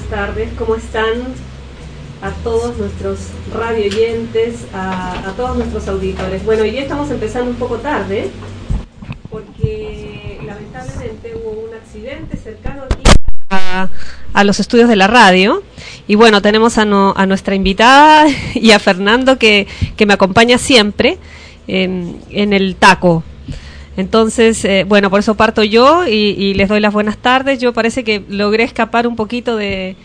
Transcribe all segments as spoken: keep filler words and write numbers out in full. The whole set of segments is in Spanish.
tardes. ¿Cómo están a todos nuestros radio oyentes, a, a todos nuestros auditores? Bueno, hoy día estamos empezando un poco tarde porque lamentablemente hubo un accidente cercano aquí a, a los estudios de la radio. Y bueno, tenemos a, no, a nuestra invitada y a Fernando que, que me acompaña siempre en, en el taco. Entonces, eh, bueno, por eso parto yo y, y les doy las buenas tardes. Yo parece que logré escapar un poquito de,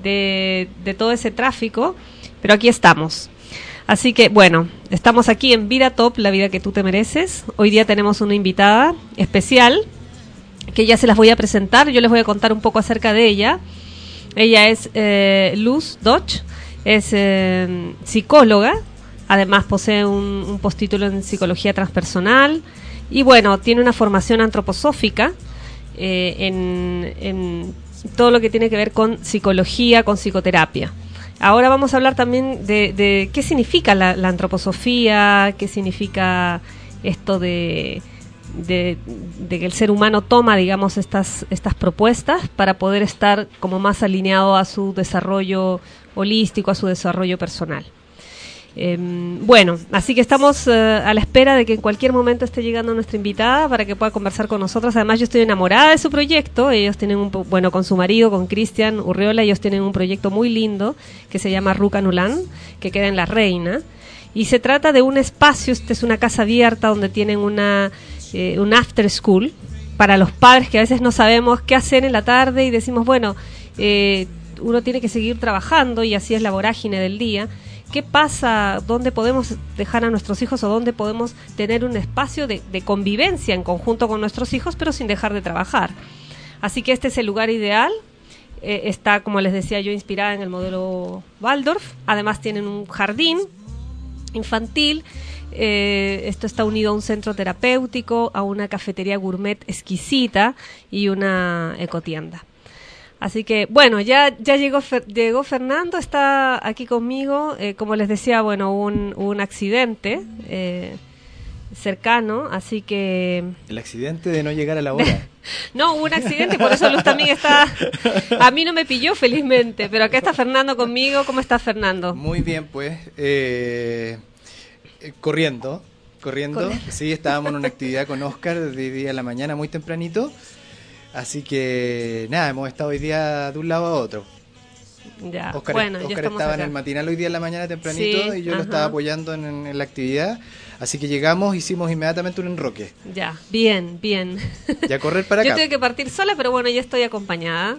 de, de todo ese tráfico, pero aquí estamos. Así que, bueno, estamos aquí en Vida Top, la vida que tú te mereces. Hoy día tenemos una invitada especial que ya se las voy a presentar. Yo les voy a contar un poco acerca de ella. Ella es eh, Luz Dodge, es eh, psicóloga, además posee un, un postítulo en psicología transpersonal. Y bueno, tiene una formación antroposófica eh, en, en todo lo que tiene que ver con psicología, con psicoterapia. Ahora vamos a hablar también de, de qué significa la, la antroposofía, qué significa esto de, de, de que el ser humano toma, digamos, estas, estas propuestas para poder estar como más alineado a su desarrollo holístico, a su desarrollo personal. Eh, bueno, así que estamos uh, a la espera de que en cualquier momento esté llegando nuestra invitada para que pueda conversar con nosotros. Además, yo estoy enamorada de su proyecto. Ellos tienen un, bueno, con su marido, con Cristian Urriola, ellos tienen un proyecto muy lindo que se llama Ruca Nulán, que queda en La Reina. Y se trata de un espacio, esta es una casa abierta donde tienen una eh, un after school para los padres que a veces no sabemos qué hacer en la tarde y decimos, bueno, eh, uno tiene que seguir trabajando y así es la vorágine del día. ¿Qué pasa? ¿Dónde podemos dejar a nuestros hijos o dónde podemos tener un espacio de, de convivencia en conjunto con nuestros hijos, pero sin dejar de trabajar? Así que este es el lugar ideal. Eh, está, como les decía yo, inspirada en el modelo Waldorf. Además tienen un jardín infantil. Eh, esto está unido a un centro terapéutico, a una cafetería gourmet exquisita y una ecotienda. Así que, bueno, ya ya llegó Fer, llegó Fernando, está aquí conmigo. Eh, como les decía, bueno, un, un accidente eh, cercano, así que... El accidente de no llegar a la hora. No, hubo un accidente, por eso Luz también está... A mí no me pilló, felizmente, pero acá está Fernando conmigo. ¿Cómo estás, Fernando? Muy bien, pues. Eh, eh, corriendo, corriendo. Corriendo. Sí, estábamos en una actividad con Oscar de día a la mañana, muy tempranito. Así que, nada, hemos estado hoy día de un lado a otro. Ya, Oscar, bueno, Oscar ya estamos estaba acá. En el matinal hoy día en la mañana tempranito, sí, y yo ajá. Lo estaba apoyando en, en la actividad. Así que llegamos, hicimos inmediatamente un enroque. Ya, bien, bien. Y a correr para acá. Yo tuve que partir sola, pero bueno, ya estoy acompañada.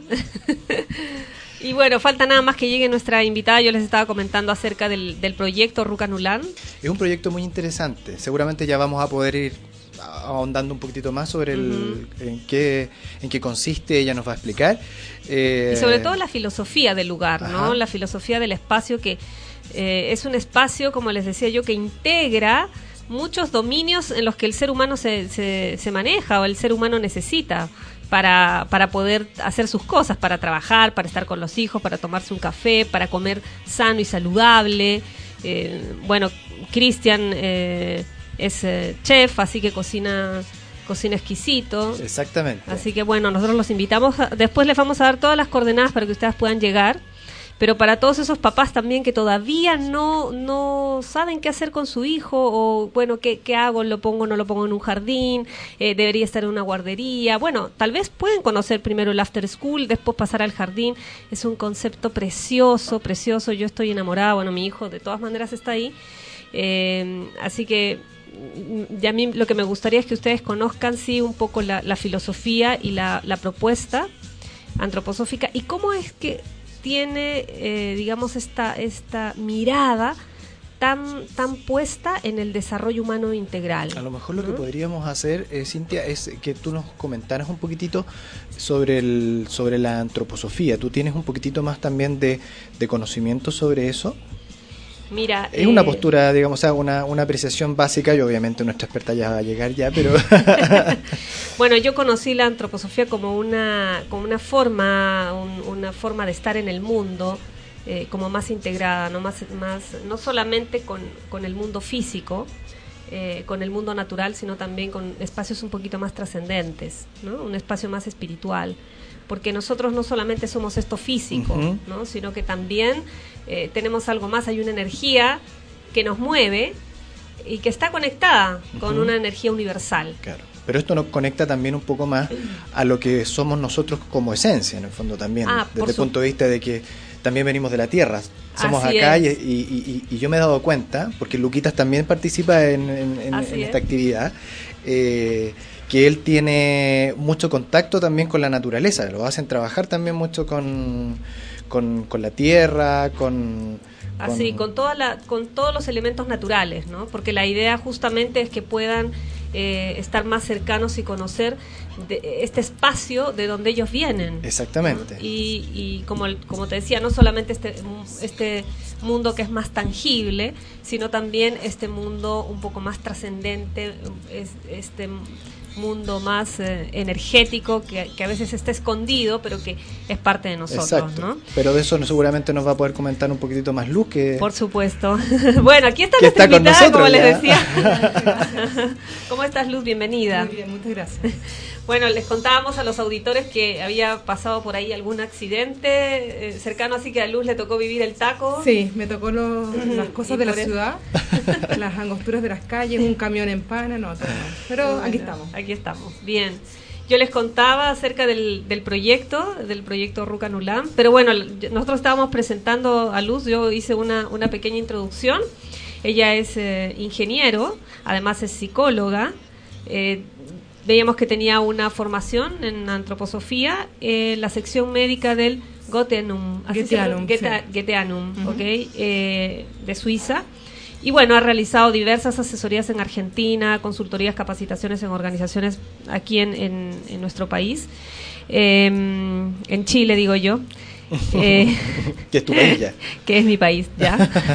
Y bueno, falta nada más que llegue nuestra invitada. Yo les estaba comentando acerca del, del proyecto Ruca Nulán. Es un proyecto muy interesante. Seguramente ya vamos a poder ir ahondando un poquitito más sobre el, uh-huh. en qué en qué consiste, ella nos va a explicar. Eh, y sobre todo la filosofía del lugar, ajá. ¿no? La filosofía del espacio, que eh, es un espacio, como les decía yo, que integra muchos dominios en los que el ser humano se, se, se maneja o el ser humano necesita para, para poder hacer sus cosas, para trabajar, para estar con los hijos, para tomarse un café, para comer sano y saludable. Eh, bueno, Cristian... Eh, es eh, chef, así que cocina cocina exquisito. Exactamente. Así que bueno, nosotros los invitamos. A, después les vamos a dar todas las coordenadas para que ustedes puedan llegar. Pero para todos esos papás también que todavía no no saben qué hacer con su hijo, o bueno, ¿qué, qué hago? ¿Lo pongo no lo pongo en un jardín? Eh, ¿Debería estar en una guardería? Bueno, tal vez pueden conocer primero el after school, después pasar al jardín. Es un concepto precioso, precioso. Yo estoy enamorada. Bueno, mi hijo de todas maneras está ahí. Eh, así que y a mí lo que me gustaría es que ustedes conozcan sí un poco la, la filosofía y la, la propuesta antroposófica y cómo es que tiene eh, digamos esta esta mirada tan tan puesta en el desarrollo humano integral. A lo mejor lo ¿no? que podríamos hacer, eh, Cintia, es que tú nos comentaras un poquitito sobre el sobre la antroposofía. Tú tienes un poquitito más también de, de conocimiento sobre eso. Mira, es eh, una postura, digamos, o sea, una, una apreciación básica y obviamente nuestra experta ya va a llegar ya, pero... Bueno, yo conocí la antroposofía como una, como una forma, un, una forma de estar en el mundo, eh, como más integrada, no más, más, no solamente con, con el mundo físico, eh, con el mundo natural, sino también con espacios un poquito más trascendentes, ¿no? Un espacio más espiritual. porque nosotros no solamente somos esto físico, uh-huh. ¿no? Sino que también eh, tenemos algo más, hay una energía que nos mueve y que está conectada uh-huh. con una energía universal. Claro. Pero esto nos conecta también un poco más a lo que somos nosotros como esencia, en el fondo también, ah, desde el su... punto de vista de que también venimos de la tierra, somos Así acá y, y, y, y yo me he dado cuenta, porque Luquitas también participa en, en, en, en esta actividad, eh, que él tiene mucho contacto también con la naturaleza, lo hacen trabajar también mucho con, con, con la tierra, con... Así, con, con, toda la, con todos los elementos naturales, ¿no? Porque la idea justamente es que puedan eh, estar más cercanos y conocer de este espacio de donde ellos vienen. Exactamente. ¿No? Y, y como, como te decía, no solamente este, este mundo que es más tangible, sino también este mundo un poco más trascendente, este mundo más eh, energético que, que a veces está escondido pero que es parte de nosotros. Exacto. ¿No? Pero de eso no, seguramente nos va a poder comentar un poquitito más Luz, que por supuesto. Bueno, aquí está nuestra está invitada, nosotros, como ya. les decía. ¿Cómo estás, Luz? Bienvenida. Muy bien, muchas gracias. Bueno, les contábamos a los auditores que había pasado por ahí algún accidente eh, cercano, así que a Luz le tocó vivir el taco. Sí, me tocó lo, las cosas de la eso. ciudad, las angosturas de las calles, un camión en pana, no, todo no. Pero bueno, aquí estamos. Aquí estamos, bien. Yo les contaba acerca del, del proyecto, del proyecto Ruca Nulam, pero bueno, nosotros estábamos presentando a Luz, yo hice una, una pequeña introducción. Ella es eh, ingeniero, además es psicóloga, eh, veíamos que tenía una formación en antroposofía, en eh, la sección médica del Goetheanum, Goetheanum, Goethe, sí. Goetheanum, uh-huh. okay, eh, de Suiza. Y bueno, ha realizado diversas asesorías en Argentina, consultorías, capacitaciones en organizaciones aquí en, en, en nuestro país, eh, en Chile, digo yo. Eh, que es tu país ya. Que es mi país ya.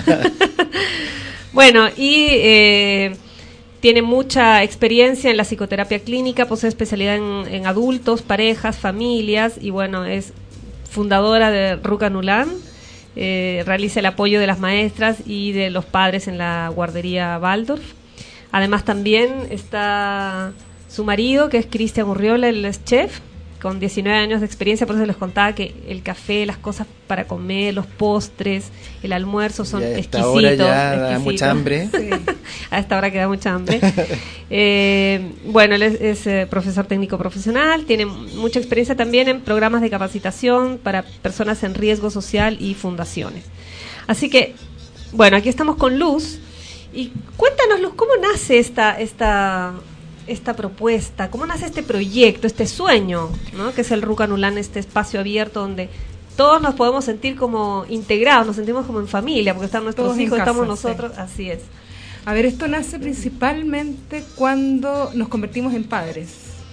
Bueno, y... Eh, tiene mucha experiencia en la psicoterapia clínica, posee especialidad en, en adultos, parejas, familias, y bueno, es fundadora de Ruca Nulam, eh, realiza el apoyo de las maestras y de los padres en la guardería Waldorf. Además también está su marido, que es Cristian Urriola, él es chef, con diecinueve años de experiencia, por eso les contaba que el café, las cosas para comer, los postres, el almuerzo son ya exquisitos. Ahora ya exquisitos. Da mucha hambre. Sí. A esta hora que da mucha hambre. eh, bueno, él es, es eh, profesor técnico profesional, tiene mucha experiencia también en programas de capacitación para personas en riesgo social y fundaciones. Así que, bueno, aquí estamos con Luz. Y cuéntanos, Luz, ¿cómo nace esta... esta esta propuesta, cómo nace este proyecto, este sueño, ¿no? Que es el Ruca Nulam, este espacio abierto donde todos nos podemos sentir como integrados, nos sentimos como en familia, porque están nuestros todos hijos, casa, estamos nosotros, sí. Así es. A ver, esto nace principalmente cuando nos convertimos en padres.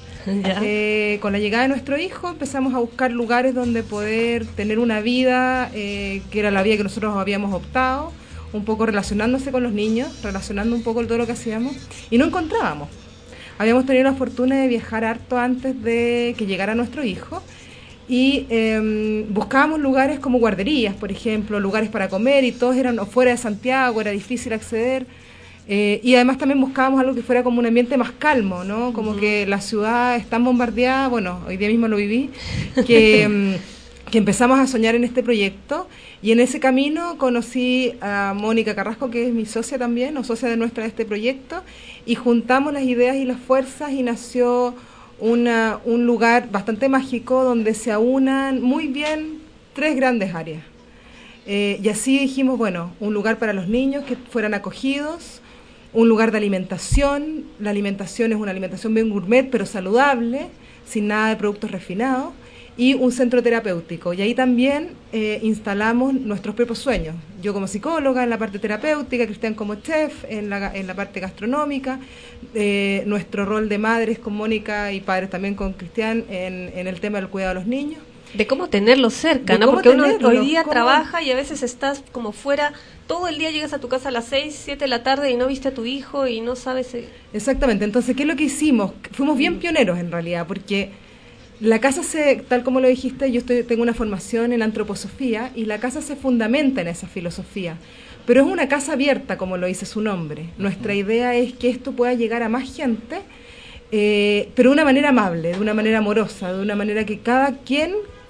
Eh, con la llegada de nuestro hijo empezamos a buscar lugares donde poder tener una vida, eh, que era la vida que nosotros habíamos optado, un poco relacionándose con los niños, relacionando un poco todo lo que hacíamos, y no encontrábamos. Habíamos tenido la fortuna de viajar harto antes de que llegara nuestro hijo y eh, buscábamos lugares como guarderías, por ejemplo, lugares para comer, y todos eran fuera de Santiago, era difícil acceder. Eh, y además también buscábamos algo que fuera como un ambiente más calmo, ¿no? Como uh-huh. que la ciudad es tan bombardeada, bueno, hoy día mismo lo viví, que... que empezamos a soñar en este proyecto, y en ese camino conocí a Mónica Carrasco, que es mi socia también, o socia de nuestra de este proyecto, y juntamos las ideas y las fuerzas y nació una, un lugar bastante mágico donde se aunan muy bien tres grandes áreas. Eh, y así dijimos, bueno, un lugar para los niños que fueran acogidos, un lugar de alimentación, la alimentación es una alimentación bien gourmet pero saludable, sin nada de productos refinados, y un centro terapéutico. Y ahí también eh, instalamos nuestros propios sueños. Yo como psicóloga en la parte terapéutica, Cristian como chef en la, en la parte gastronómica, eh, nuestro rol de madres con Mónica y padres también con Cristian en, en el tema del cuidado de los niños. De cómo tenerlos cerca, ¿no? Porque uno hoy día ¿cómo? trabaja y a veces estás como fuera, todo el día llegas a tu casa a las seis, siete de la tarde y no viste a tu hijo y no sabes... Eh... Exactamente, entonces, ¿qué es lo que hicimos? Fuimos bien pioneros en realidad, porque... La casa se, tal como lo dijiste, yo estoy, tengo una formación en antroposofía y la casa se fundamenta en esa filosofía, pero es una casa abierta, como lo dice su nombre. Nuestra idea es que esto pueda llegar a más gente eh, pero de una manera amable, de una manera amorosa, de una manera que cada quien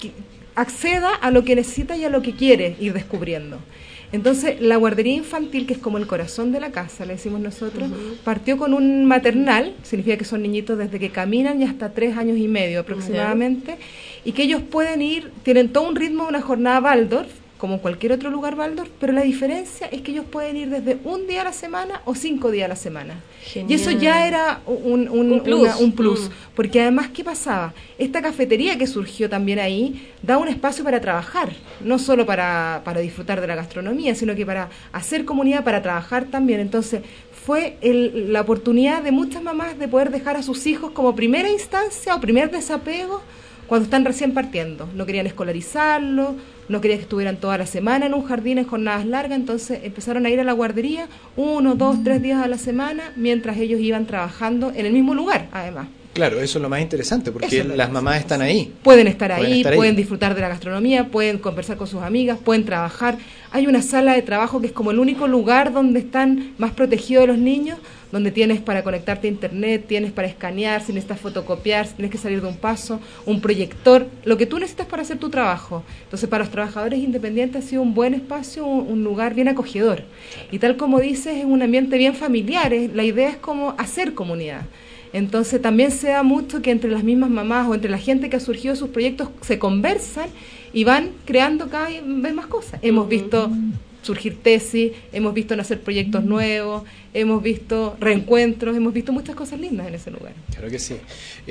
acceda a lo que necesita y a lo que quiere ir descubriendo. Entonces, la guardería infantil, que es como el corazón de la casa, le decimos nosotros, uh-huh. partió con un maternal, significa que son niñitos desde que caminan y hasta tres años y medio aproximadamente, uh-huh. y que ellos pueden ir, tienen todo un ritmo de una jornada Waldorf, como cualquier otro lugar Waldorf, pero la diferencia es que ellos pueden ir desde un día a la semana o cinco días a la semana. Genial. Y eso ya era un, un, un plus, una, un plus mm. porque además, ¿qué pasaba? Esta cafetería que surgió también ahí, da un espacio para trabajar, no solo para, para disfrutar de la gastronomía, sino que para hacer comunidad, para trabajar también. Entonces, fue el, la oportunidad de muchas mamás de poder dejar a sus hijos como primera instancia o primer desapego cuando están recién partiendo. No querían escolarizarlo, no querían que estuvieran toda la semana en un jardín en jornadas largas, entonces empezaron a ir a la guardería uno, dos, tres días a la semana, mientras ellos iban trabajando en el mismo lugar, además. Claro, eso es lo más interesante, porque las mamás están ahí. Pueden estar ahí, pueden, estar pueden ahí. disfrutar de la gastronomía, pueden conversar con sus amigas, pueden trabajar. Hay una sala de trabajo que es como el único lugar donde están más protegidos los niños, donde tienes para conectarte a internet, tienes para escanear, si necesitas fotocopiar, si tienes que salir de un paso, un proyector, lo que tú necesitas para hacer tu trabajo. Entonces, para los trabajadores independientes ha sido un buen espacio, un, un lugar bien acogedor. Y tal como dices, es un ambiente bien familiar, es, la idea es como hacer comunidad. Entonces también se da mucho que entre las mismas mamás o entre la gente que ha surgido sus proyectos se conversan y van creando cada vez más cosas. Hemos visto surgir tesis, hemos visto nacer proyectos nuevos, hemos visto reencuentros, hemos visto muchas cosas lindas en ese lugar. Claro que sí.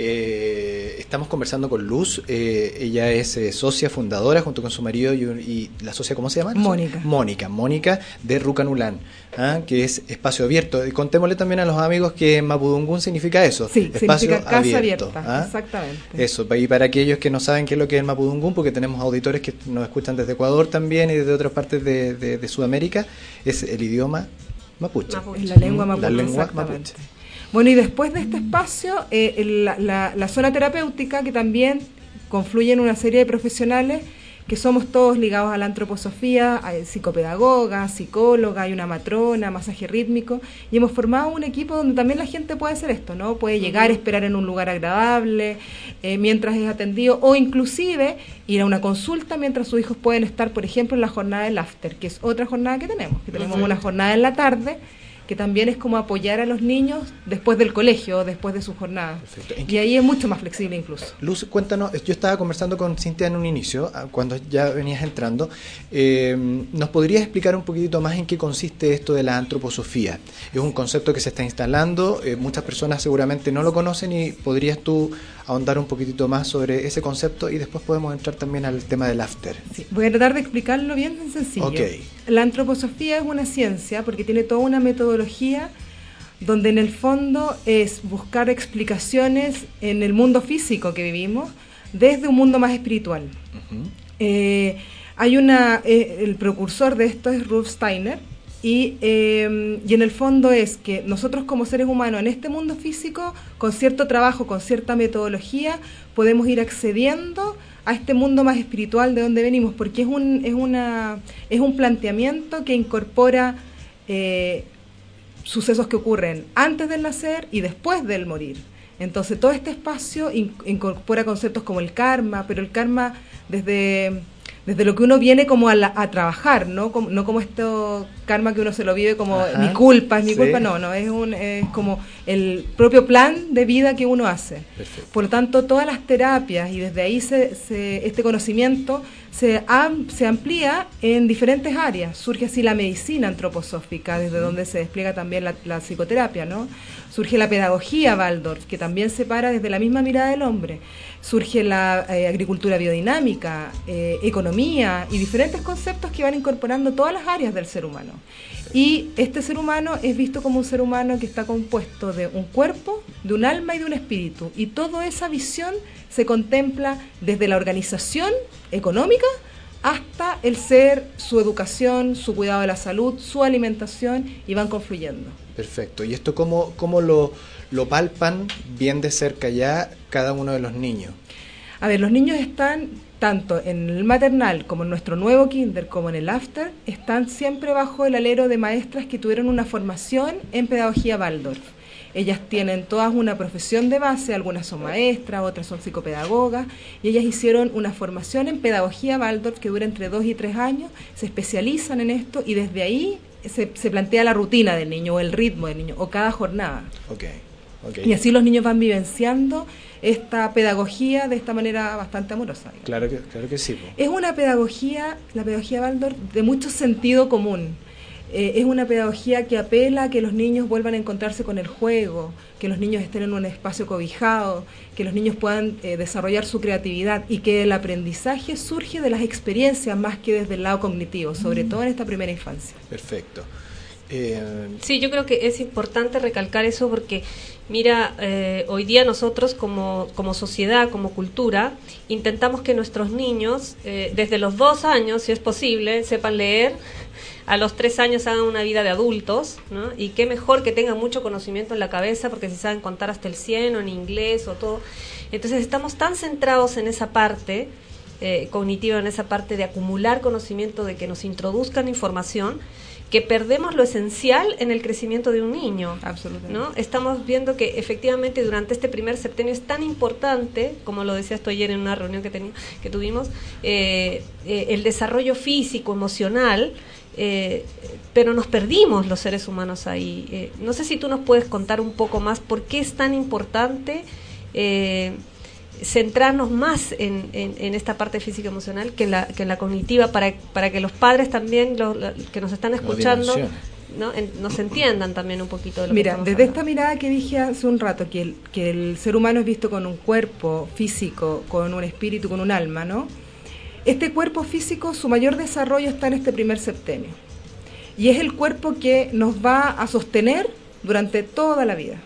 Eh, estamos conversando con Luz, eh, ella es eh, socia fundadora junto con su marido y, y la socia, ¿cómo se llama? Mónica. Mónica, Mónica de Rucanulán, ¿ah? Que es espacio abierto. Y contémosle también a los amigos que Mapudungún significa eso, sí, espacio significa casa abierto, abierta, ¿ah? Exactamente. Eso, y para aquellos que no saben qué es lo que es el Mapudungún, porque tenemos auditores que nos escuchan desde Ecuador también y desde otras partes de, de, de Sudamérica, es el idioma mapuche. mapuche. La lengua mapuche. La lengua mapuche. Bueno, y después de este espacio, eh, la, la, la zona terapéutica, que también confluye en una serie de profesionales que somos todos ligados a la antroposofía, hay psicopedagoga, psicóloga, hay una matrona, masaje rítmico, y hemos formado un equipo donde también la gente puede hacer esto, ¿no? Puede llegar, uh-huh. esperar en un lugar agradable, eh, mientras es atendido, o inclusive ir a una consulta mientras sus hijos pueden estar, por ejemplo, en la jornada del after, que es otra jornada que tenemos, que tenemos uh-huh. una jornada en la tarde, que también es como apoyar a los niños después del colegio, después de su jornada. Y ahí es mucho más flexible incluso. Luz, cuéntanos, yo estaba conversando con Cintia en un inicio, cuando ya venías entrando, eh, ¿nos podrías explicar un poquitito más en qué consiste esto de la antroposofía? Es un concepto que se está instalando, eh, muchas personas seguramente no lo conocen y podrías tú ahondar un poquitito más sobre ese concepto y después podemos entrar también al tema del after. Sí, voy a tratar de explicarlo bien sencillo. Okay. La antroposofía es una ciencia porque tiene toda una metodología donde en el fondo es buscar explicaciones en el mundo físico que vivimos desde un mundo más espiritual. Uh-huh. Eh, hay una, eh, el precursor de esto es Rudolf Steiner, Y, eh, y en el fondo es que nosotros como seres humanos en este mundo físico, con cierto trabajo, con cierta metodología, podemos ir accediendo a este mundo más espiritual de donde venimos, porque es un, es una, es un planteamiento que incorpora eh, sucesos que ocurren antes del nacer y después del morir. Entonces todo este espacio in, incorpora conceptos como el karma, pero el karma desde... desde lo que uno viene como a, la, a trabajar, ¿no? Como, no como esto karma que uno se lo vive como Ajá, mi culpa, es mi sí. culpa, no, no, es, un, es como el propio plan de vida que uno hace. Perfecto. Por lo tanto, todas las terapias, y desde ahí se, se, este conocimiento se, am, se amplía en diferentes áreas. Surge así la medicina antroposófica, desde uh-huh. donde se despliega también la, la psicoterapia, ¿no? Surge la pedagogía Waldorf, que también se para desde la misma mirada del hombre. Surge la eh, agricultura biodinámica, eh, economía y diferentes conceptos que van incorporando todas las áreas del ser humano. Y este ser humano es visto como un ser humano que está compuesto de un cuerpo, de un alma y de un espíritu. Y toda esa visión se contempla desde la organización económica hasta el ser, su educación, su cuidado de la salud, su alimentación, y van confluyendo. Perfecto. ¿Y esto cómo, cómo lo, lo palpan bien de cerca ya cada uno de los niños? A ver, los niños están, tanto en el maternal como en nuestro nuevo kinder, como en el after, están siempre bajo el alero de maestras que tuvieron una formación en pedagogía Waldorf. Ellas tienen todas una profesión de base, algunas son maestras, otras son psicopedagogas, y ellas hicieron una formación en pedagogía Waldorf que dura entre dos y tres años, se especializan en esto y desde ahí se, se plantea la rutina del niño o el ritmo del niño o cada jornada. Okay, okay. Y así los niños van vivenciando esta pedagogía de esta manera bastante amorosa. Claro que, claro que sí. Po. Es una pedagogía, la pedagogía Waldorf, de mucho sentido común. Eh, es una pedagogía que apela a que los niños vuelvan a encontrarse con el juego, que los niños estén en un espacio cobijado, que los niños puedan eh, desarrollar su creatividad y que el aprendizaje surge de las experiencias más que desde el lado cognitivo, sobre mm. todo en esta primera infancia. Perfecto. Eh... Sí, yo creo que es importante recalcar eso porque, mira, eh, hoy día nosotros como, como sociedad, como cultura, intentamos que nuestros niños, eh, desde los dos años, si es posible, sepan leer, a los tres años hagan una vida de adultos, ¿no? Y qué mejor que tengan mucho conocimiento en la cabeza, porque si saben contar hasta el cien o en inglés o todo. Entonces estamos tan centrados en esa parte eh, cognitiva, en esa parte de acumular conocimiento, de que nos introduzcan información, que perdemos lo esencial en el crecimiento de un niño. Absolutamente. ¿No? Estamos viendo que efectivamente durante este primer septenio es tan importante, como lo decías tú ayer en una reunión que, teni- que tuvimos, eh, eh, el desarrollo físico, emocional, eh, pero nos perdimos los seres humanos ahí. Eh, no sé si tú nos puedes contar un poco más por qué es tan importante eh, centrarnos más en, en, en esta parte física emocional que en la, que en la cognitiva, para, para que los padres también, los, los que nos están escuchando, ¿no? En, nos entiendan también un poquito de lo Mira, que desde hablando. Esta mirada que dije hace un rato, que el, que el ser humano es visto con un cuerpo físico, con un espíritu, con un alma, ¿no? Este cuerpo físico, su mayor desarrollo está en este primer septenio. Y es el cuerpo que nos va a sostener durante toda la vida.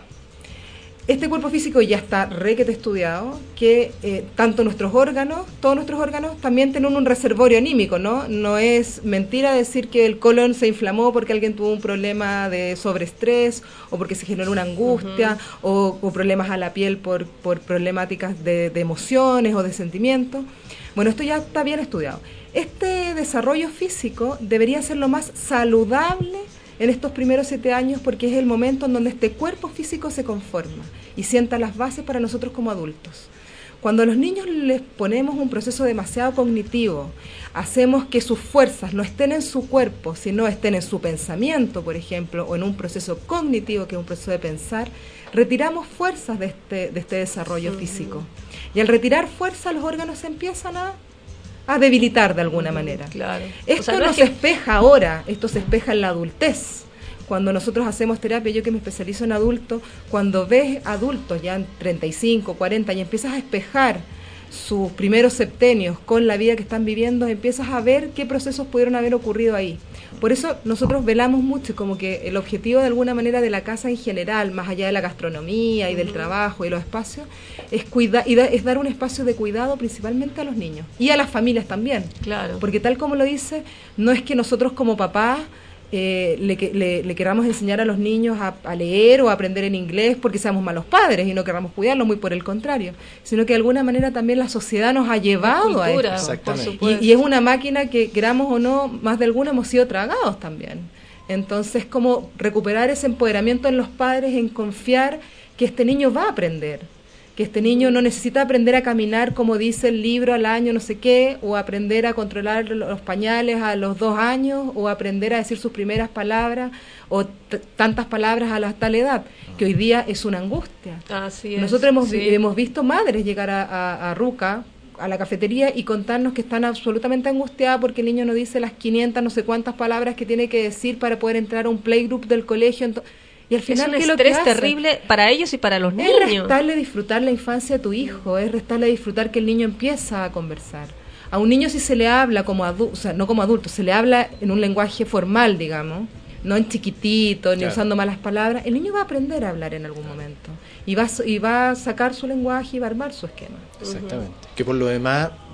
Este cuerpo físico ya está requete estudiado, que eh, tanto nuestros órganos, todos nuestros órganos, también tienen un reservorio anímico, ¿no? No es mentira decir que el colon se inflamó porque alguien tuvo un problema de sobreestrés, o porque se generó una angustia, uh-huh. o, o problemas a la piel por, por problemáticas de, de emociones o de sentimientos. Bueno, esto ya está bien estudiado. Este desarrollo físico debería ser lo más saludable en estos primeros siete años, porque es el momento en donde este cuerpo físico se conforma y sienta las bases para nosotros como adultos. Cuando a los niños les ponemos un proceso demasiado cognitivo, hacemos que sus fuerzas no estén en su cuerpo, sino estén en su pensamiento, por ejemplo, o en un proceso cognitivo, que es un proceso de pensar, retiramos fuerzas de este, de este desarrollo uh-huh. físico. Y al retirar fuerza, los órganos se empiezan a a debilitar de alguna uh-huh, manera. Claro. Esto o sea, no, no se que... espeja ahora, esto se espeja en la adultez. Cuando nosotros hacemos terapia, yo que me especializo en adultos, cuando ves adultos ya en treinta y cinco, cuarenta y empiezas a espejar sus primeros septenios con la vida que están viviendo, empiezas a ver qué procesos pudieron haber ocurrido ahí. Por eso nosotros velamos mucho, como que el objetivo de alguna manera de la casa en general, más allá de la gastronomía y del trabajo y los espacios, es cuida y da, es dar un espacio de cuidado principalmente a los niños y a las familias también. Claro. Porque tal como lo dice, no es que nosotros como papás Eh, le, le, le queramos enseñar a los niños a, a leer o a aprender en inglés porque seamos malos padres y no queramos cuidarlos, muy por el contrario, sino que de alguna manera también la sociedad nos ha llevado a esto. Por supuesto. Y, y es una máquina que, queramos o no, más de alguna hemos sido tragados también. Entonces, como recuperar ese empoderamiento en los padres, en confiar que este niño va a aprender, que este niño no necesita aprender a caminar como dice el libro al año no sé qué, o aprender a controlar los pañales a los dos años, o aprender a decir sus primeras palabras, o t- tantas palabras a la tal edad, que hoy día es una angustia. Así es, Nosotros hemos, sí. vi- hemos visto madres llegar a, a, a Ruca, a la cafetería, y contarnos que están absolutamente angustiadas porque el niño no dice las quinientas no sé cuántas palabras que tiene que decir para poder entrar a un playgroup del colegio. Ento- Y al final, es un ¿qué estrés es lo que terrible hace? Para ellos y para los es niños. Es restarle disfrutar la infancia a tu hijo, es restarle disfrutar que el niño empieza a conversar. A un niño si se le habla como adulto, o sea, no como adulto, se le habla en un lenguaje formal, digamos, no en chiquitito, ni claro. usando malas palabras, el niño va a aprender a hablar en algún momento. Y va, y va a sacar su lenguaje y va a armar su esquema. Exactamente. Uh-huh. Que por lo demás,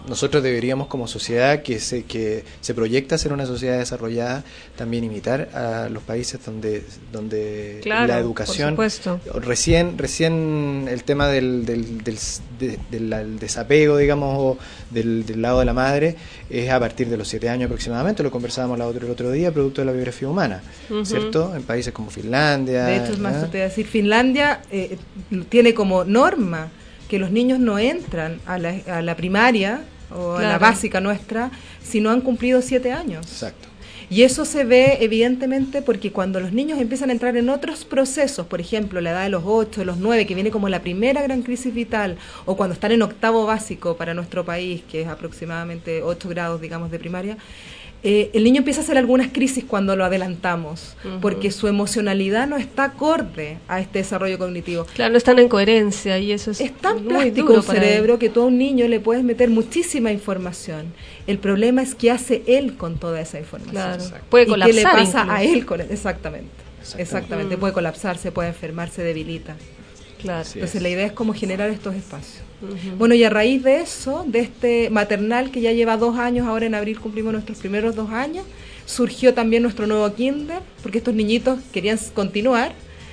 nosotros deberíamos como sociedad que se, que se proyecta a ser una sociedad desarrollada, también imitar a los países donde, donde claro, la educación, por supuesto. recién, recién el tema del, del, del, de, del, del desapego, digamos, o del, del lado de la madre, es a partir de los siete años aproximadamente, lo conversábamos la otro, el otro día, producto de la biografía humana, uh-huh. ¿cierto? En países como Finlandia. De hecho, es más, ¿eh? Te voy a decir, Finlandia eh, tiene como norma que los niños no entran a la, a la primaria o claro. a la básica nuestra si no han cumplido siete años. Exacto. Y eso se ve evidentemente porque cuando los niños empiezan a entrar en otros procesos, por ejemplo, la edad de los ocho, de los nueve, que viene como la primera gran crisis vital, o cuando están en octavo básico para nuestro país, que es aproximadamente ocho grados, digamos, de primaria, Eh, el niño empieza a hacer algunas crisis cuando lo adelantamos, uh-huh. porque su emocionalidad no está acorde a este desarrollo cognitivo. Claro, no están en coherencia y eso es Es tan muy plástico duro el cerebro que tú a un niño le puedes meter muchísima información. El problema es qué hace él con toda esa información. Claro. Puede colapsar. ¿Y qué le pasa incluso a él con él? Exactamente. Exactamente. Exactamente. Mm. Puede colapsar, puede enfermar, se debilita. Claro. Así Entonces es. La idea es cómo generar estos espacios. Uh-huh. Bueno, y a raíz de eso, de este maternal que ya lleva dos años, ahora en abril cumplimos nuestros primeros dos años, surgió también nuestro nuevo kinder, porque estos niñitos querían continuar,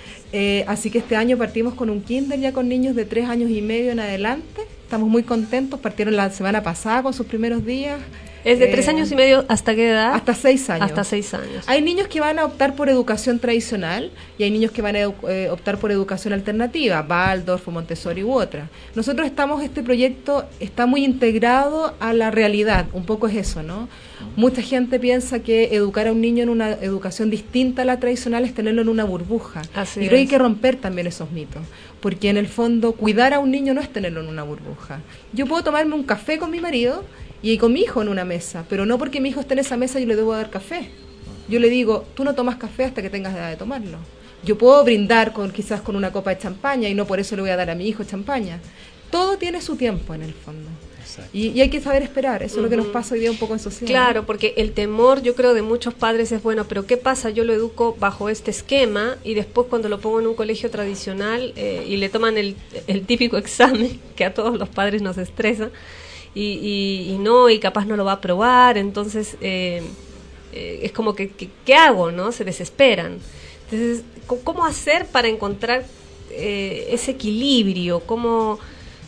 eh, así que este año partimos con un kinder ya con niños de tres años y medio en adelante. Estamos muy contentos, partieron la semana pasada con sus primeros días. ¿Es de tres eh, años y medio hasta qué edad? Hasta seis años. Hasta seis años. Hay niños que van a optar por educación tradicional y hay niños que van a edu- eh, optar por educación alternativa, Waldorf o Montessori u otra. Nosotros estamos, este proyecto está muy integrado a la realidad, un poco es eso, ¿no? Mucha gente piensa que educar a un niño en una educación distinta a la tradicional es tenerlo en una burbuja. Así y creo que hay es. que romper también esos mitos, porque en el fondo cuidar a un niño no es tenerlo en una burbuja. Yo puedo tomarme un café con mi marido y con mi hijo en una mesa, pero no porque mi hijo esté en esa mesa yo le debo dar café. Yo le digo, tú no tomas café hasta que tengas edad de tomarlo. Yo puedo brindar con quizás con una copa de champaña y no por eso le voy a dar a mi hijo champaña. Todo tiene su tiempo en el fondo. Y, y hay que saber esperar, eso uh-huh. es lo que nos pasa hoy día un poco en sociedad. Claro, porque el temor, yo creo, de muchos padres es, bueno, pero ¿qué pasa? Yo lo educo bajo este esquema y después cuando lo pongo en un colegio tradicional eh, y le toman el, el típico examen que a todos los padres nos estresa, y, y, y no, y capaz no lo va a aprobar, entonces eh, eh, es como que, que, ¿qué hago? ¿No? Se desesperan. Entonces, ¿cómo hacer para encontrar eh, ese equilibrio? ¿Cómo...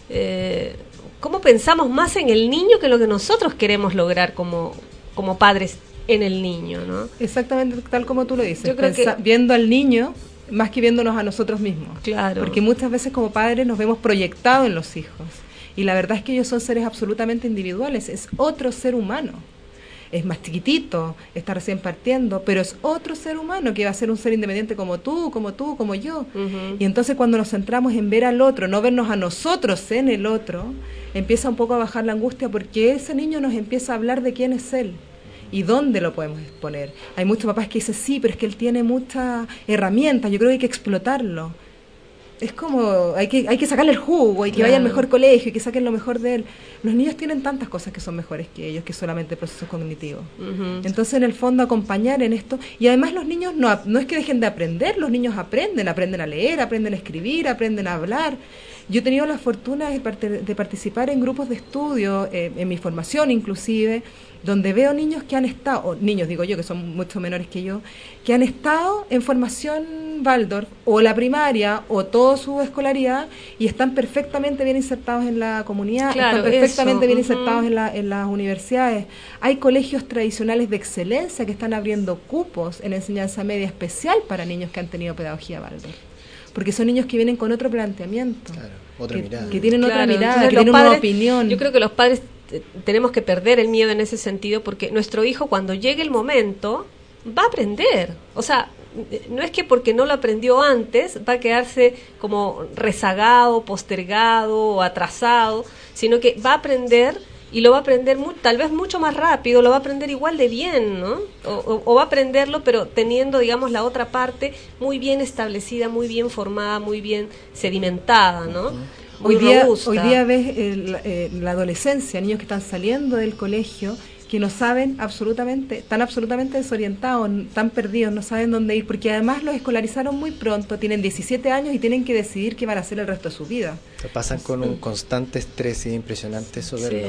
Eh, ¿Cómo pensamos más en el niño que lo que nosotros queremos lograr como, como padres en el niño, ¿no? Exactamente tal como tú lo dices. Yo creo Pensa, que viendo al niño más que viéndonos a nosotros mismos. Claro. Porque muchas veces como padres nos vemos proyectados en los hijos. Y la verdad es que ellos son seres absolutamente individuales. Es otro ser humano. Es más chiquitito, está recién partiendo, pero es otro ser humano que va a ser un ser independiente como tú, como tú, como yo. Uh-huh. Y entonces cuando nos centramos en ver al otro, no vernos a nosotros en el otro, empieza un poco a bajar la angustia porque ese niño nos empieza a hablar de quién es él y dónde lo podemos exponer. Hay muchos papás que dicen, sí, pero es que él tiene muchas herramientas, yo creo que hay que explotarlo. Es como, hay que hay que sacarle el jugo, hay que claro. vaya al mejor colegio, hay que saquen lo mejor de él. Los niños tienen tantas cosas que son mejores que ellos, que solamente procesos cognitivos. Uh-huh. Entonces, en el fondo, acompañar en esto. Y además los niños no, no es que dejen de aprender, los niños aprenden, aprenden a leer, aprenden a escribir, aprenden a hablar. Yo he tenido la fortuna de, part- de participar en grupos de estudio, eh, en mi formación inclusive, donde veo niños que han estado, o niños digo yo, que son mucho menores que yo, que han estado en formación Waldorf, o la primaria, o toda su escolaridad, y están perfectamente bien insertados en la comunidad, claro, están perfectamente eso. bien uh-huh. insertados en, la, en las universidades. Hay colegios tradicionales de excelencia que están abriendo cupos en enseñanza media especial para niños que han tenido pedagogía Waldorf. Porque son niños que vienen con otro planteamiento, claro, otra que, mirada. que tienen claro, otra mirada, entonces, que tienen padres, una opinión. Yo creo que los padres t- tenemos que perder el miedo en ese sentido, porque nuestro hijo cuando llegue el momento va a aprender. O sea, no es que porque no lo aprendió antes va a quedarse como rezagado, postergado o atrasado, sino que va a aprender. Y lo va a aprender mu- tal vez mucho más rápido, lo va a aprender igual de bien, ¿no? O, o, o va a aprenderlo, pero teniendo, digamos, la otra parte muy bien establecida, muy bien formada, muy bien sedimentada, ¿no? Muy hoy día, robusta. hoy día ves el, eh, la adolescencia, niños que están saliendo del colegio, que no saben absolutamente, están absolutamente desorientados, están perdidos, no saben dónde ir, porque además los escolarizaron muy pronto, tienen diecisiete años y tienen que decidir qué van a hacer el resto de su vida. Se pasan con un constante estrés y impresionante eso verlo. Sí.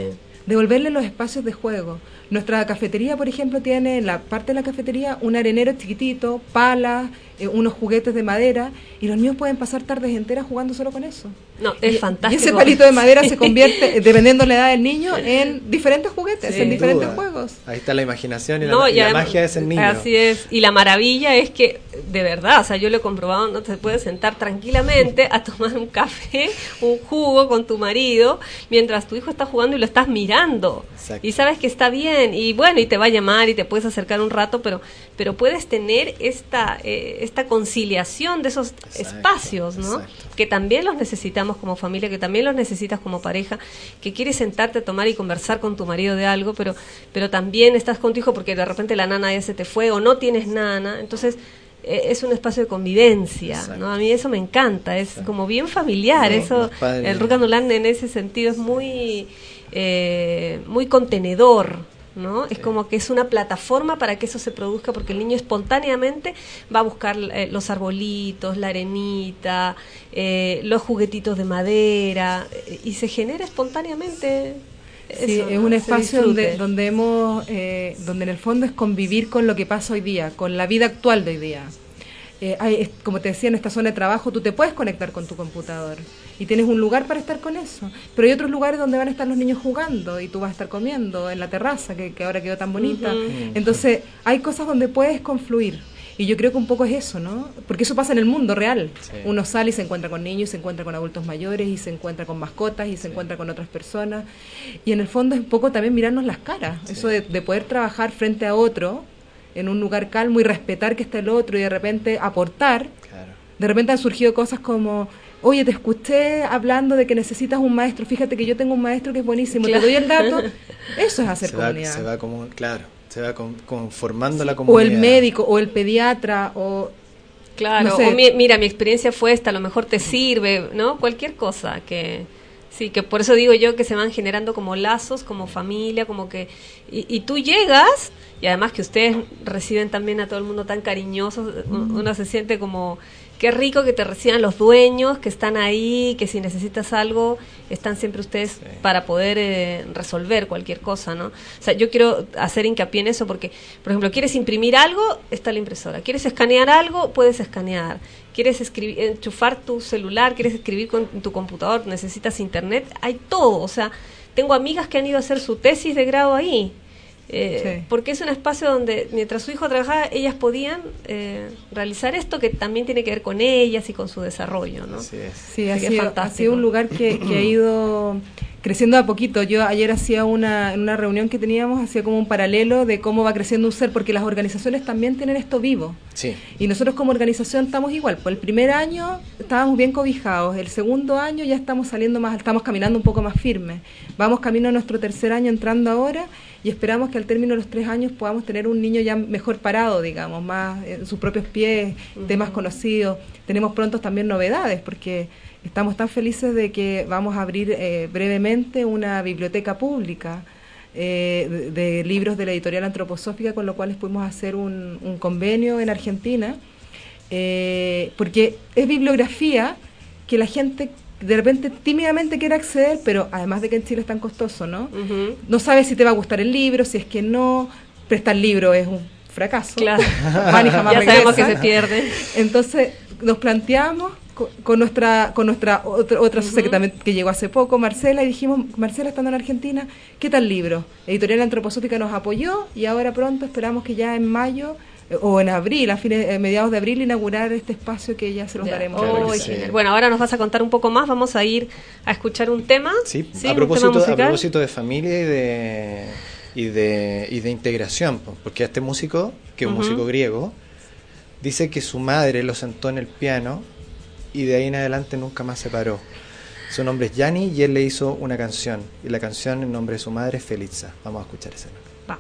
devolverle los espacios de juego. Nuestra cafetería, por ejemplo, tiene en la parte de la cafetería un arenero chiquitito, palas, eh, unos juguetes de madera, y los niños pueden pasar tardes enteras jugando solo con eso. No, es y, fantástico. Y ese palito de madera se convierte, dependiendo de la edad del niño, en diferentes juguetes, sí, en diferentes duda. juegos. Ahí está la imaginación y, no, la, y y la además, magia de ese niño. Así es. Y la maravilla es que, de verdad, o sea, yo lo he comprobado, no te puedes sentar tranquilamente a tomar un café, un jugo con tu marido, mientras tu hijo está jugando y lo estás mirando. Exacto. Y sabes que está bien, y bueno, y te va a llamar y te puedes acercar un rato, pero pero puedes tener esta eh, esta conciliación de esos exacto, espacios, ¿no? Exacto. Que también los necesitamos como familia, que también los necesitas como pareja, que quieres sentarte a tomar y conversar con tu marido de algo, pero pero también estás con tu hijo porque de repente la nana ya se te fue o no tienes nana, entonces eh, es un espacio de convivencia, exacto, ¿no? A mí eso me encanta, es exacto, como bien familiar, no, eso el Rock and Roll en ese sentido es muy eh, muy contenedor, ¿no? Sí. Es como que es una plataforma para que eso se produzca, porque el niño espontáneamente va a buscar eh, los arbolitos, la arenita, eh, los juguetitos de madera, eh, y se genera espontáneamente. Sí, eso, es un espacio donde donde hemos eh, donde en el fondo es convivir con lo que pasa hoy día, con la vida actual de hoy día. Eh, hay, como te decía, en esta zona de trabajo tú te puedes conectar con tu computador y tienes un lugar para estar con eso, pero hay otros lugares donde van a estar los niños jugando y tú vas a estar comiendo en la terraza que, que ahora quedó tan bonita. Uh-huh. Entonces hay cosas donde puedes confluir y yo creo que un poco es eso, ¿no? Porque eso pasa en el mundo real. Sí. Uno sale y se encuentra con niños, y se encuentra con adultos mayores, y se encuentra con mascotas, y se sí. encuentra con otras personas, y en el fondo es un poco también mirarnos las caras, sí. eso de, de poder trabajar frente a otro en un lugar calmo y respetar que está el otro y de repente aportar. Claro. De repente han surgido cosas como, oye, te escuché hablando de que necesitas un maestro, fíjate que yo tengo un maestro que es buenísimo, claro, te doy el dato. Eso es hacer se comunidad. Va, se va como, claro, se va con, conformando sí. la comunidad. O el médico, o el pediatra, o... Claro, no sé. O mi, mira, mi experiencia fue esta, a lo mejor te sirve, ¿no? Cualquier cosa que... Sí, que por eso digo yo que se van generando como lazos, como familia, como que... Y, y tú llegas, y además que ustedes reciben también a todo el mundo tan cariñosos, mm. uno se siente como... Qué rico que te reciban los dueños, que están ahí, que si necesitas algo, están siempre ustedes sí. para poder eh, resolver cualquier cosa, ¿no? O sea, yo quiero hacer hincapié en eso porque, por ejemplo, quieres imprimir algo, está la impresora. Quieres escanear algo, puedes escanear. Quieres escribir, enchufar tu celular, quieres escribir con tu computador, necesitas internet, hay todo. O sea, tengo amigas que han ido a hacer su tesis de grado ahí. Eh, sí. Porque es un espacio donde mientras su hijo trabajaba ellas podían eh, realizar esto que también tiene que ver con ellas y con su desarrollo, ¿no? Así es. Sí, ha sido, ha sido un lugar que, que ha ido creciendo a poquito. Yo ayer hacía una, en una reunión que teníamos, hacía como un paralelo de cómo va creciendo un ser, porque las organizaciones también tienen esto vivo. Sí. Y nosotros como organización estamos igual. Pues el primer año estábamos bien cobijados, el segundo año ya estamos saliendo más, estamos caminando un poco más firmes. Vamos camino a nuestro tercer año entrando ahora y esperamos que al término de los tres años podamos tener un niño ya mejor parado, digamos, más en sus propios pies, uh-huh. de más conocido. Tenemos pronto también novedades porque estamos tan felices de que vamos a abrir eh, brevemente una biblioteca pública eh, de, de libros de la editorial antroposófica, con lo cual pudimos hacer un, un convenio en Argentina, eh, porque es bibliografía que la gente de repente tímidamente quiere acceder, pero además de que en Chile es tan costoso, ¿no? Uh-huh. No sabes si te va a gustar el libro, si es que no, prestar libro es un fracaso. Claro. Van y jamás ya regresan. Sabemos que se pierde. Entonces nos planteamos con, con nuestra con nuestra otra, otra uh-huh. socia que también que llegó hace poco, Marcela, y dijimos, Marcela, estando en Argentina, ¿qué tal libro? Editorial Antroposófica nos apoyó y ahora pronto esperamos que ya en mayo o en abril, a fines, eh, mediados de abril, inaugurar este espacio que ya se los ya. daremos. Oh, sí. Bueno, ahora nos vas a contar un poco más, vamos a ir a escuchar un tema. Sí, ¿sí? A, propósito, a propósito de familia y de y de, y de integración, porque este músico, que es un uh-huh. músico griego, dice que su madre lo sentó en el piano y de ahí en adelante nunca más se paró. Su nombre es Yanni y él le hizo una canción, y la canción en nombre de su madre es Felitza. Vamos a escuchar ese nombre. Va.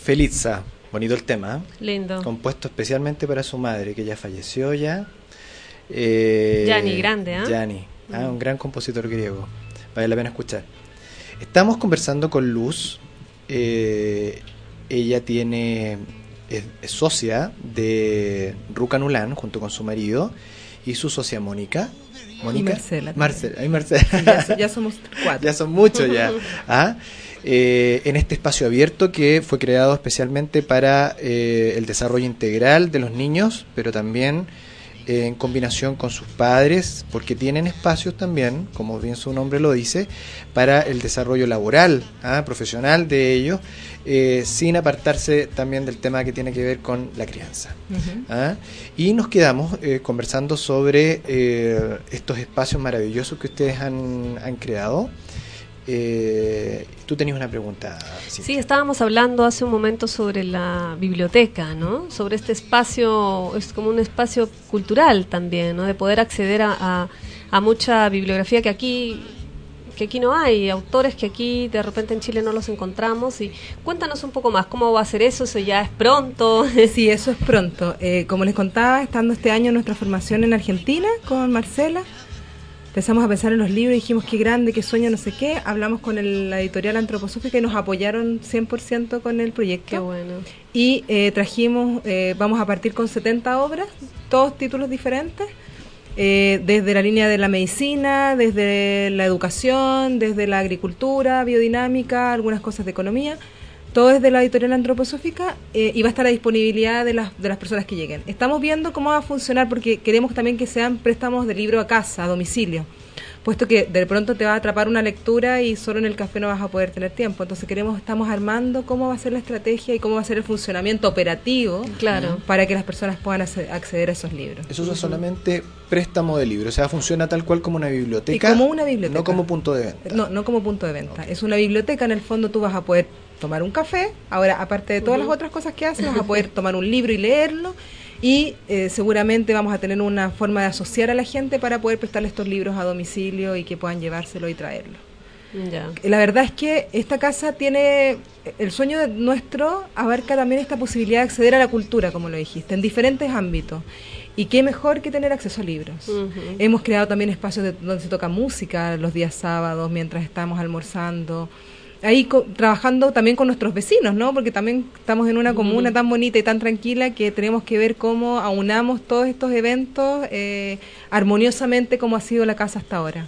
Felitza, bonito el tema, ¿eh? Lindo. Compuesto especialmente para su madre, que ya falleció ya. Eh, Gianni, grande, ¿eh? Gianni, Mm. ah, un gran compositor griego. Vale la pena escuchar. Estamos conversando con Luz. Eh, ella tiene es, es socia de Rucanulán junto con su marido y su socia Mónica. Mónica. Y Marcela. Marcela. Ay, Marcela. Sí, ya, ya somos cuatro. Ya son muchos ya. ¿Ah? Eh, en este espacio abierto que fue creado especialmente para eh, el desarrollo integral de los niños, pero también eh, en combinación con sus padres, porque tienen espacios también, como bien su nombre lo dice, para el desarrollo laboral, ¿ah? profesional de ellos, eh, sin apartarse también del tema que tiene que ver con la crianza. Uh-huh. ¿Ah? Y nos quedamos eh, conversando sobre eh, estos espacios maravillosos que ustedes han, han creado. Eh, tú tenías una pregunta, Cintia. Sí, estábamos hablando hace un momento sobre la biblioteca, ¿no? Sobre este espacio, es como un espacio cultural también, ¿no? De poder acceder a, a, a mucha bibliografía que aquí que aquí no hay, autores que aquí de repente en Chile no los encontramos. Y cuéntanos un poco más, ¿cómo va a ser eso? ¿Eso ya es pronto? Sí, eso es pronto. Eh, como les contaba, estando este año en nuestra formación en Argentina con Marcela, empezamos a pensar en los libros y dijimos qué grande, qué sueño, no sé qué. Hablamos con el, la editorial Antroposófica y nos apoyaron cien por ciento con el proyecto. Qué bueno. Y eh, trajimos, eh, vamos a partir con setenta obras, todos títulos diferentes, eh, desde la línea de la medicina, desde la educación, desde la agricultura, biodinámica, algunas cosas de economía. Todo es de la editorial Antroposófica eh, y va a estar a disponibilidad de las, de las personas que lleguen. Estamos viendo cómo va a funcionar porque queremos también que sean préstamos de libro a casa, a domicilio, puesto que de pronto te va a atrapar una lectura y solo en el café no vas a poder tener tiempo. Entonces queremos, estamos armando cómo va a ser la estrategia y cómo va a ser el funcionamiento operativo, claro, para que las personas puedan acceder a esos libros. Eso es solamente préstamo de libros, o sea, funciona tal cual como una biblioteca. Y como una biblioteca. No como punto de venta. No, no como punto de venta. Okay. Es una biblioteca, en el fondo tú vas a poder tomar un café, ahora aparte de todas uh-huh. las otras cosas que haces, vas a poder tomar un libro y leerlo, y eh, seguramente vamos a tener una forma de asociar a la gente para poder prestarle estos libros a domicilio y que puedan llevárselo y traerlo. Ya. La verdad es que esta casa tiene, el sueño de nuestro abarca también esta posibilidad de acceder a la cultura, como lo dijiste, en diferentes ámbitos. Y qué mejor que tener acceso a libros. Uh-huh. Hemos creado también espacios de, donde se toca música los días sábados, mientras estamos almorzando. Ahí co- trabajando también con nuestros vecinos, ¿no? Porque también estamos en una comuna uh-huh. tan bonita y tan tranquila que tenemos que ver cómo aunamos todos estos eventos eh, armoniosamente como ha sido la casa hasta ahora.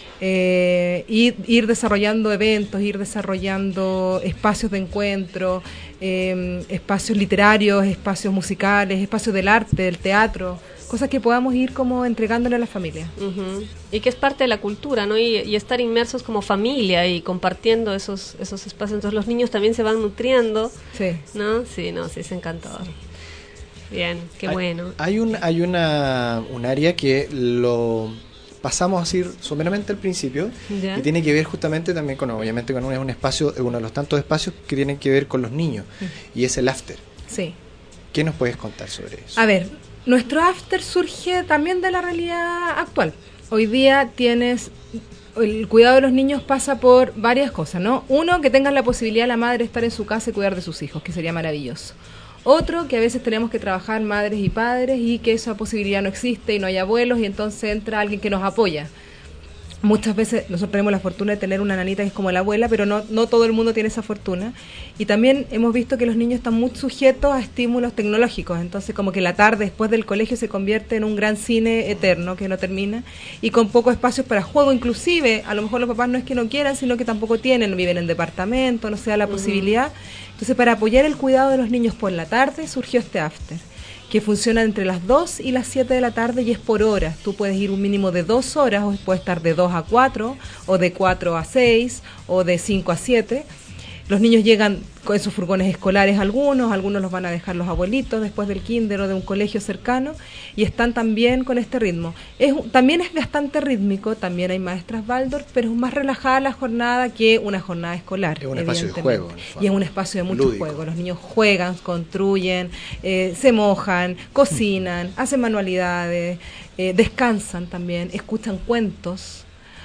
Eh, ir, ir desarrollando eventos, ir desarrollando espacios de encuentro, eh, espacios literarios, espacios musicales, espacios del arte, del teatro, cosas que podamos ir como entregándole a la familia. Uh-huh. Y que es parte de la cultura, ¿no? Y, y estar inmersos como familia y compartiendo esos esos espacios. Entonces los niños también se van nutriendo, sí. ¿no? Sí, no, sí, es encantador. Sí. Bien, qué hay, bueno. Hay un hay una un área que lo pasamos a decir someramente al principio, ¿ya? Que tiene que ver justamente también con, obviamente, con un, un espacio, uno de los tantos espacios que tienen que ver con los niños, uh-huh. y es el after. Sí. ¿Qué nos puedes contar sobre eso? A ver, nuestro after surge también de la realidad actual. Hoy día tienes, el cuidado de los niños pasa por varias cosas, ¿no? Uno, que tengan la posibilidad la madre de estar en su casa y cuidar de sus hijos, que sería maravilloso. Otro, que a veces tenemos que trabajar madres y padres y que esa posibilidad no existe y no hay abuelos y entonces entra alguien que nos apoya. Muchas veces nosotros tenemos la fortuna de tener una nanita que es como la abuela, pero no, no todo el mundo tiene esa fortuna. Y también hemos visto que los niños están muy sujetos a estímulos tecnológicos, entonces como que la tarde después del colegio se convierte en un gran cine eterno que no termina y con pocos espacios para juego, inclusive a lo mejor los papás no es que no quieran, sino que tampoco tienen, viven en departamento, no sea la uh-huh. posibilidad. Entonces para apoyar el cuidado de los niños por la tarde surgió este after, que funciona entre las dos y las siete de la tarde y es por horas. Tú puedes ir un mínimo de dos horas, o puedes estar de dos a cuatro, o de cuatro a seis, o de cinco a siete. Los niños llegan con sus furgones escolares algunos, algunos los van a dejar los abuelitos después del kinder o de un colegio cercano, y están también con este ritmo. Es, también es bastante rítmico, también hay maestras Waldorf, pero es más relajada la jornada que una jornada escolar. Es un espacio de juego. Y es un espacio de mucho lúdico. juego. Los niños juegan, construyen, eh, se mojan, cocinan, hacen manualidades, eh, descansan también, escuchan cuentos.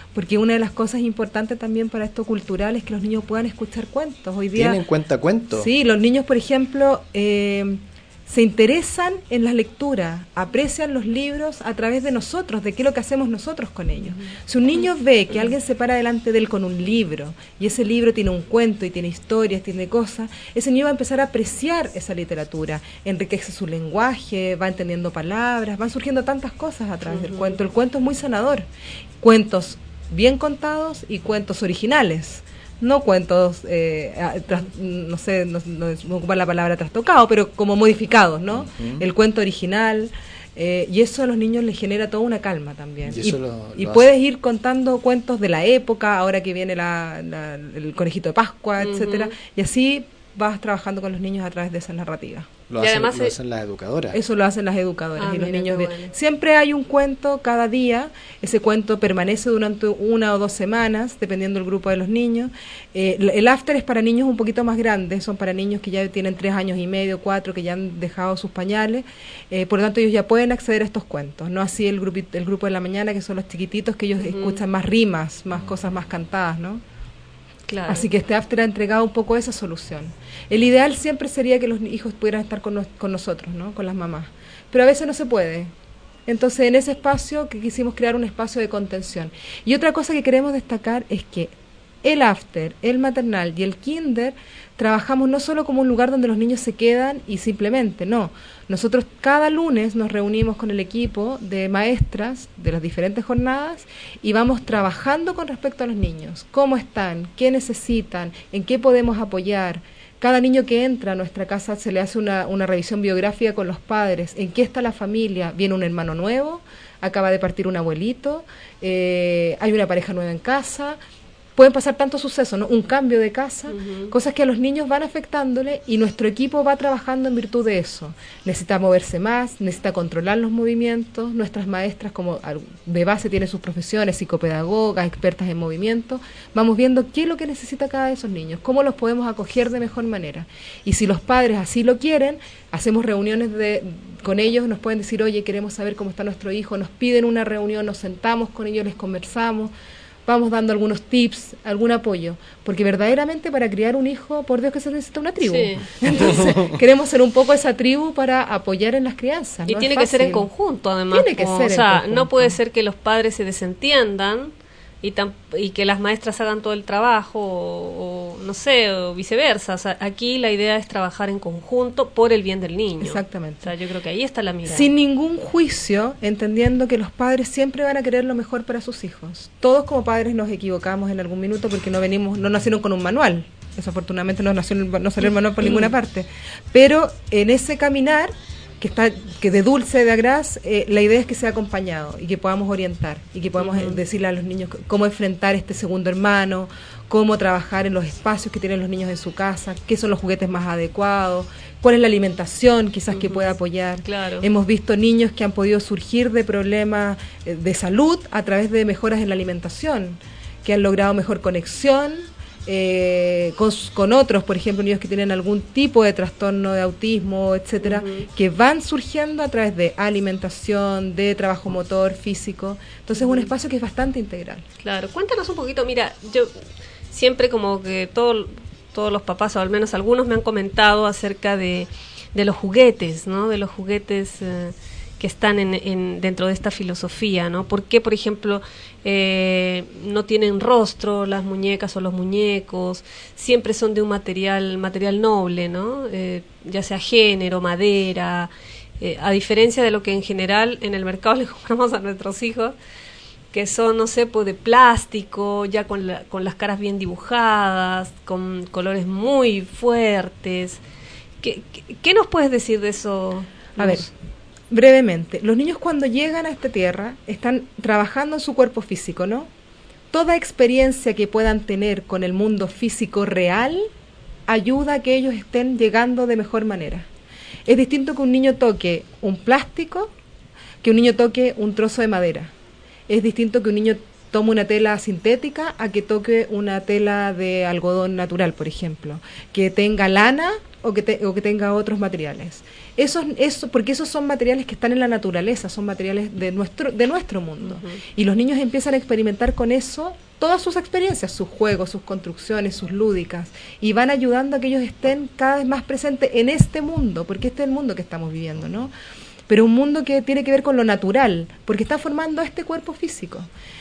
porque una de las cosas importantes también para esto cultural es que los niños puedan escuchar cuentos. Hoy día ¿Tienen cuentacuentos? Sí, los niños, por ejemplo, eh, se interesan en la lectura, aprecian los libros a través de nosotros, de qué es lo que hacemos nosotros con ellos. Si un niño ve que alguien se para delante de él con un libro, y ese libro tiene un cuento, y tiene historias, tiene cosas, ese niño va a empezar a apreciar esa literatura, enriquece su lenguaje, va entendiendo palabras, van surgiendo tantas cosas a través del cuento. El cuento es muy sanador. Cuentos bien contados y cuentos originales. No cuentos, eh, tras, no sé, no, no, no ocupar la palabra trastocado, pero como modificados, ¿no? Uh-huh. El cuento original, eh, y eso a los niños les genera toda una calma también. Y, y, lo, lo y puedes ir contando cuentos de la época, ahora que viene la, la, el conejito de Pascua, uh-huh. etcétera, y así vas trabajando con los niños a través de esa narrativa. Lo, y hacen, además lo hacen las educadoras. Eso lo hacen las educadoras ah, y los mira, niños. bueno. Siempre hay un cuento cada día, ese cuento permanece durante una o dos semanas, dependiendo del grupo de los niños. Eh, el after es para niños un poquito más grandes, son para niños que ya tienen tres años y medio, cuatro, que ya han dejado sus pañales, eh, por lo tanto ellos ya pueden acceder a estos cuentos, no así el, grupi, el grupo de la mañana, que son los chiquititos, que ellos uh-huh. escuchan más rimas, más uh-huh. cosas más cantadas, ¿no? Claro. Así que este after ha entregado un poco esa solución. El ideal siempre sería que los hijos pudieran estar con, nos, con nosotros, ¿no? Con las mamás. Pero a veces no se puede. Entonces, en ese espacio que quisimos crear un espacio de contención. Y otra cosa que queremos destacar es que el after, el maternal y el kinder trabajamos no solo como un lugar donde los niños se quedan y simplemente, no. Nosotros cada lunes nos reunimos con el equipo de maestras de las diferentes jornadas y vamos trabajando con respecto a los niños. ¿Cómo están? ¿Qué necesitan? ¿En qué podemos apoyar? Cada niño que entra a nuestra casa se le hace una, una revisión biográfica con los padres. ¿En qué está la familia? ¿Viene un hermano nuevo? ¿Acaba de partir un abuelito? Eh, ¿Hay una pareja nueva en casa? Pueden pasar tantos sucesos, ¿no? Un cambio de casa, uh-huh. cosas que a los niños van afectándole y nuestro equipo va trabajando en virtud de eso. Necesita moverse más, necesita controlar los movimientos. Nuestras maestras, como de base tienen sus profesiones, psicopedagogas, expertas en movimiento, vamos viendo qué es lo que necesita cada de esos niños, cómo los podemos acoger de mejor manera. Y si los padres así lo quieren, hacemos reuniones de, con ellos, nos pueden decir, oye, queremos saber cómo está nuestro hijo, nos piden una reunión, nos sentamos con ellos, les conversamos, vamos dando algunos tips, algún apoyo, porque verdaderamente para criar un hijo, por Dios que se necesita una tribu. Sí. Entonces, queremos ser un poco esa tribu para apoyar en las crianzas. Y no tiene que ser en conjunto, además. Tiene que como, ser o sea, en conjunto. No puede ser que los padres se desentiendan y, tam- y que las maestras hagan todo el trabajo, o, o no sé, o viceversa. O sea, aquí la idea es trabajar en conjunto por el bien del niño. Exactamente. O sea, yo creo que ahí está la mirada. Sin ningún juicio, entendiendo que los padres siempre van a querer lo mejor para sus hijos. Todos como padres nos equivocamos en algún minuto porque no venimos, no nacieron con un manual. Desafortunadamente no nació, no salió el manual por ninguna parte. Pero en ese caminar que está que de dulce de agraz, eh, la idea es que sea acompañado y que podamos orientar y que podamos uh-huh. decirle a los niños cómo enfrentar este segundo hermano, cómo trabajar en los espacios que tienen los niños en su casa, qué son los juguetes más adecuados, cuál es la alimentación quizás uh-huh. que pueda apoyar. Claro. Hemos visto niños que han podido surgir de problemas eh, de salud a través de mejoras en la alimentación, que han logrado mejor conexión Eh, con, con otros, por ejemplo, niños que tienen algún tipo de trastorno de autismo, etcétera, uh-huh. que van surgiendo a través de alimentación, de trabajo motor, físico. Entonces uh-huh. es un espacio que es bastante integral. Claro, cuéntanos un poquito, mira, yo siempre como que todo, todos los papás, o al menos algunos, me han comentado acerca de, de los juguetes, ¿no? De los juguetes eh, que están en, en dentro de esta filosofía, ¿no? ¿Por qué, por ejemplo, eh, no tienen rostro las muñecas o los muñecos? Siempre son de un material material noble, ¿no? Eh, ya sea género, madera, eh, a diferencia de lo que en general en el mercado le compramos a nuestros hijos, que son, no sé, pues de plástico, ya con, la, con las caras bien dibujadas, con colores muy fuertes. ¿Qué, qué, qué nos puedes decir de eso? A ver, brevemente, los niños cuando llegan a esta tierra están trabajando en su cuerpo físico, ¿no? Toda experiencia que puedan tener con el mundo físico real ayuda a que ellos estén llegando de mejor manera. Es distinto que un niño toque un plástico que un niño toque un trozo de madera. Es distinto que un niño tome una tela sintética a que toque una tela de algodón natural, por ejemplo. Que tenga lana o que, te, o que tenga otros materiales. Eso, eso, porque esos son materiales que están en la naturaleza, son materiales de nuestro, de nuestro mundo. Uh-huh. Y los niños empiezan a experimentar con eso todas sus experiencias, sus juegos, sus construcciones, sus lúdicas, y van ayudando a que ellos estén cada vez más presentes en este mundo, porque este es el mundo que estamos viviendo, ¿no? Pero un mundo que tiene que ver con lo natural, porque está formando este cuerpo físico.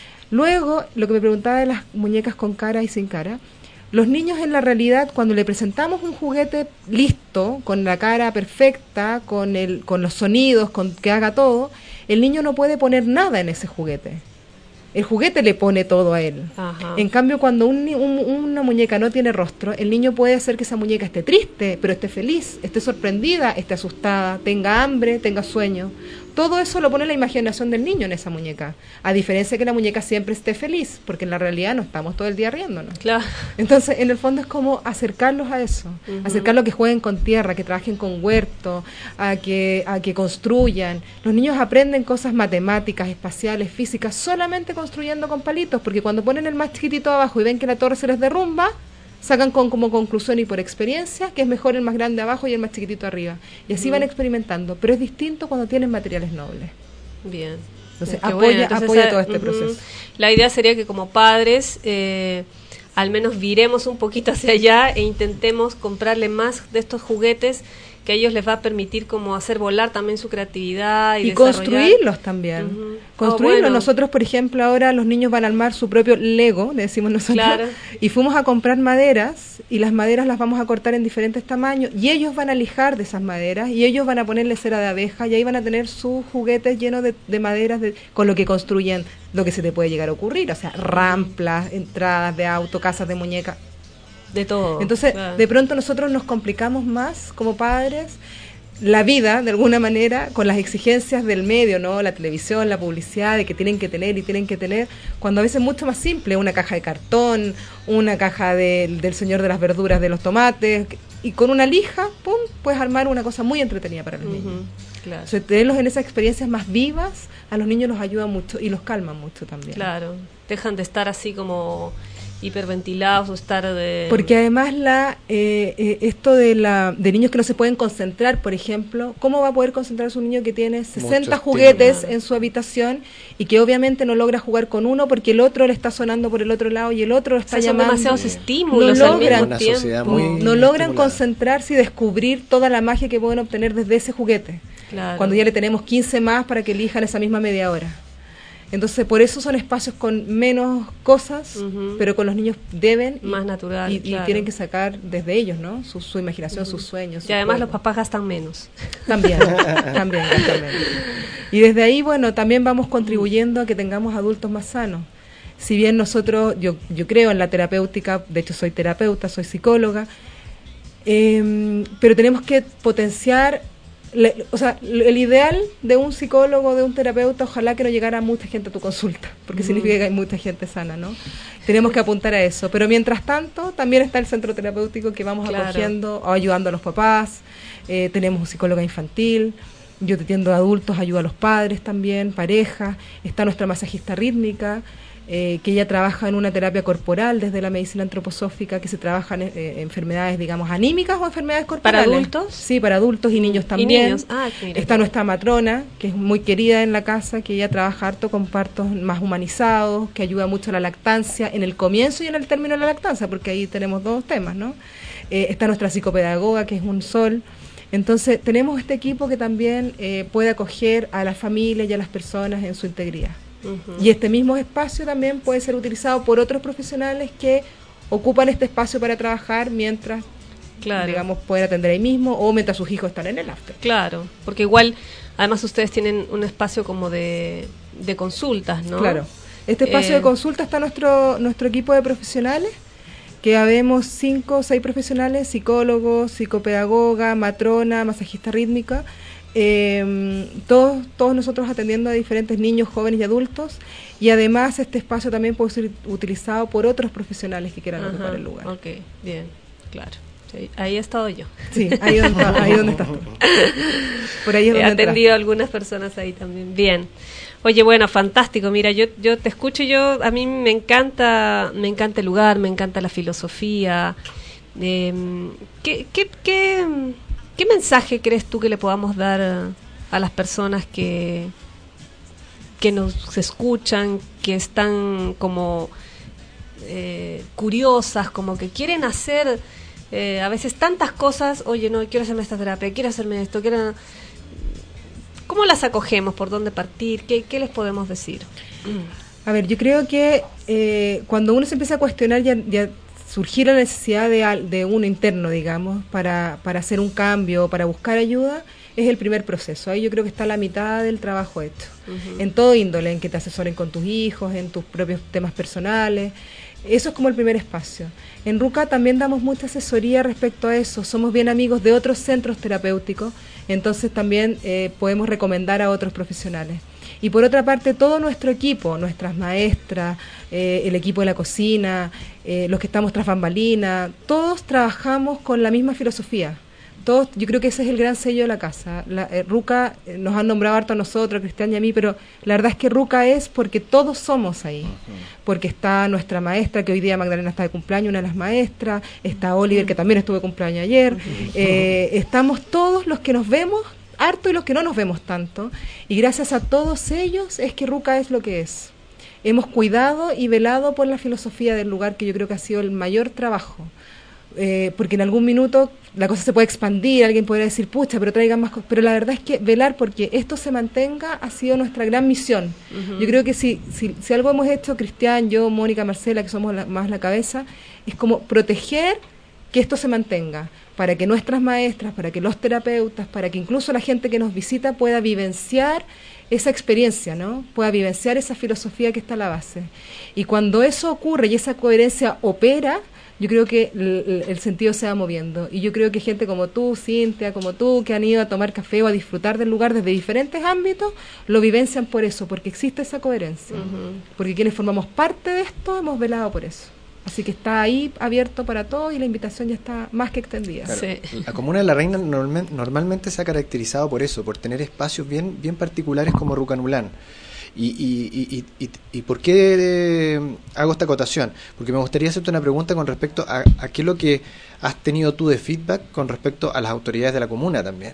Luego, lo que me preguntaba de las muñecas con cara y sin cara, los niños en la realidad, cuando le presentamos un juguete listo, con la cara perfecta, con el, con los sonidos, con que haga todo, el niño no puede poner nada en ese juguete. El juguete le pone todo a él. Ajá. En cambio, cuando un, un, una muñeca no tiene rostro, el niño puede hacer que esa muñeca esté triste, pero esté feliz, esté sorprendida, esté asustada, tenga hambre, tenga sueño. Todo eso lo pone la imaginación del niño en esa muñeca, a diferencia de que la muñeca siempre esté feliz, porque en la realidad no estamos todo el día riéndonos. Claro. Entonces, en el fondo es como acercarlos a eso, uh-huh. acercarlos a que jueguen con tierra, que trabajen con huerto, a que, a que construyan. Los niños aprenden cosas matemáticas, espaciales, físicas, solamente construyendo con palitos, porque cuando ponen el más chiquitito abajo y ven que la torre se les derrumba, sacan con, como conclusión y por experiencia que es mejor el más grande abajo y el más chiquitito arriba. Y así uh-huh. van experimentando, pero es distinto cuando tienen materiales nobles. Bien. Entonces, apoya, bueno, entonces apoya uh, todo este uh-huh. proceso. La idea sería que como padres eh, al menos viremos un poquito hacia allá e intentemos comprarle más de estos juguetes que a ellos les va a permitir como hacer volar también su creatividad y, y construirlos también. Uh-huh. Construirlos. Oh, bueno. Nosotros, por ejemplo, ahora los niños van a armar su propio Lego, le decimos nosotros, claro. y fuimos a comprar maderas y las maderas las vamos a cortar en diferentes tamaños y ellos van a lijar de esas maderas y ellos van a ponerle cera de abeja y ahí van a tener sus juguetes llenos de, de maderas de, con lo que construyen lo que se te puede llegar a ocurrir, o sea, ramplas, entradas de auto, casas de muñecas. De todo. Entonces, claro. de pronto nosotros nos complicamos más como padres la vida, de alguna manera, con las exigencias del medio, ¿no? La televisión, la publicidad, de que tienen que tener y tienen que tener, cuando a veces es mucho más simple, una caja de cartón, una caja de, del señor de las verduras, de los tomates, y con una lija, pum, puedes armar una cosa muy entretenida para los uh-huh. niños. Claro. O sea, tenerlos en esas experiencias más vivas, a los niños los ayuda mucho y los calman mucho también. Claro, dejan de estar así como hiperventilados o estar de... Porque además la eh, eh, esto de la de niños que no se pueden concentrar, por ejemplo, ¿cómo va a poder concentrarse un niño que tiene sesenta Muchos juguetes claro. en su habitación y que obviamente no logra jugar con uno porque el otro le está sonando por el otro lado y el otro lo está o sea, llamando? Son demasiados estímulos no logran, al mismo tiempo. No logran concentrarse y descubrir toda la magia que pueden obtener desde ese juguete. Claro. Cuando ya le tenemos quince más para que elijan esa misma media hora. Entonces, por eso son espacios con menos cosas, uh-huh. pero con los niños deben más natural, y, claro. y tienen que sacar desde ellos, ¿no? Su, su imaginación, uh-huh. sus sueños. Y su además juego. los papás gastan menos. También, también gastan menos. Y desde ahí, bueno, también vamos contribuyendo a que tengamos adultos más sanos. Si bien nosotros, yo, yo creo en la terapéutica, de hecho soy terapeuta, soy psicóloga, eh, pero tenemos que potenciar... Le, o sea, el ideal de un psicólogo, de un terapeuta, ojalá que no llegara mucha gente a tu consulta, porque mm. significa que hay mucha gente sana, ¿no? Tenemos que apuntar a eso, pero mientras tanto también está el centro terapéutico que vamos claro. acogiendo o ayudando a los papás, eh, tenemos un psicóloga infantil, yo te atiendo a adultos, ayudo a los padres también, parejas, está nuestra masajista rítmica, Eh, que ella trabaja en una terapia corporal desde la medicina antroposófica, que se trabajan eh, enfermedades, digamos, anímicas o enfermedades corporales. ¿Para adultos? Sí, para adultos y niños también. ¿Y niños? Ah, está nuestra matrona, que es muy querida en la casa, que ella trabaja harto con partos más humanizados, que ayuda mucho a la lactancia, en el comienzo y en el término de la lactancia, porque ahí tenemos dos temas, ¿no? Eh, está nuestra psicopedagoga, que es un sol. Entonces, tenemos este equipo que también eh, puede acoger a las familias y a las personas en su integridad. Uh-huh. Y este mismo espacio también puede ser utilizado por otros profesionales que ocupan este espacio para trabajar mientras, claro. digamos, pueden atender ahí mismo o mientras sus hijos están en el after. Claro, porque igual, además ustedes tienen un espacio como de, de consultas, ¿no? Claro, este espacio eh... de consulta está nuestro, nuestro equipo de profesionales, que habemos cinco o seis profesionales, psicólogos, psicopedagoga, matrona, masajista rítmica, Eh, todos, todos nosotros atendiendo a diferentes niños, jóvenes y adultos, y además este espacio también puede ser utilizado por otros profesionales que quieran Ajá, ocupar el lugar. Ok, bien, claro. Sí, ahí he estado yo. Sí, ahí donde, ahí donde estás tú. Por ahí es donde he atendido a algunas personas ahí también. Bien. Oye, bueno, fantástico. Mira, yo yo te escucho y yo a mí me encanta me encanta el lugar, me encanta la filosofía. Eh, ¿qué, qué, qué, ¿Qué mensaje crees tú que le podamos dar a, a las personas que, que nos escuchan, que están como eh, curiosas, como que quieren hacer eh, a veces tantas cosas? Oye, no, quiero hacerme esta terapia, quiero hacerme esto, quiero... ¿Cómo las acogemos? ¿Por dónde partir? ¿Qué, qué les podemos decir? A ver, yo creo que eh, cuando uno se empieza a cuestionar, ya, ya surgir la necesidad de, de uno interno, digamos, para, para hacer un cambio, para buscar ayuda, es el primer proceso. Ahí yo creo que está la mitad del trabajo hecho. Uh-huh. En todo índole, en que te asesoren con tus hijos, en tus propios temas personales. Eso es como el primer espacio. En RUCA también damos mucha asesoría respecto a eso. Somos bien amigos de otros centros terapéuticos, entonces también eh, podemos recomendar a otros profesionales. Y por otra parte, todo nuestro equipo, nuestras maestras, eh, el equipo de la cocina, eh, los que estamos tras bambalinas, todos trabajamos con la misma filosofía. Todos, yo creo que ese es el gran sello de la casa. La, eh, RUCA eh, nos han nombrado harto a nosotros, a Cristian y a mí, pero la verdad es que RUCA es porque todos somos ahí. Uh-huh. Porque está nuestra maestra, que hoy día Magdalena está de cumpleaños, una de las maestras, está Oliver, que también estuvo de cumpleaños ayer. Uh-huh. Eh, estamos todos los que nos vemos harto y los que no nos vemos tanto, y gracias a todos ellos es que RUCA es lo que es. Hemos cuidado y velado por la filosofía del lugar, que yo creo que ha sido el mayor trabajo, eh, porque en algún minuto la cosa se puede expandir, alguien podría decir, pucha, pero traigan más cosas, pero la verdad es que velar porque esto se mantenga ha sido nuestra gran misión. Uh-huh. Yo creo que si, si, si algo hemos hecho, Cristian, yo, Mónica, Marcela, que somos la, más la cabeza, es como proteger que esto se mantenga, para que nuestras maestras, para que los terapeutas, para que incluso la gente que nos visita pueda vivenciar esa experiencia, ¿no? Pueda vivenciar esa filosofía que está a la base. Y cuando eso ocurre y esa coherencia opera, yo creo que el, el sentido se va moviendo. Y yo creo que gente como tú, Cintia, como tú, que han ido a tomar café o a disfrutar del lugar desde diferentes ámbitos, lo vivencian por eso, porque existe esa coherencia. Uh-huh. Porque quienes formamos parte de esto hemos velado por eso. Así que está ahí abierto para todos y la invitación ya está más que extendida. Claro, sí. La Comuna de la Reina normal, normalmente se ha caracterizado por eso, por tener espacios bien, bien particulares como Rucanulán. Y, y, y, y, y ¿por qué eh, hago esta acotación? Porque me gustaría hacerte una pregunta con respecto a, a qué es lo que has tenido tú de feedback con respecto a las autoridades de la comuna también.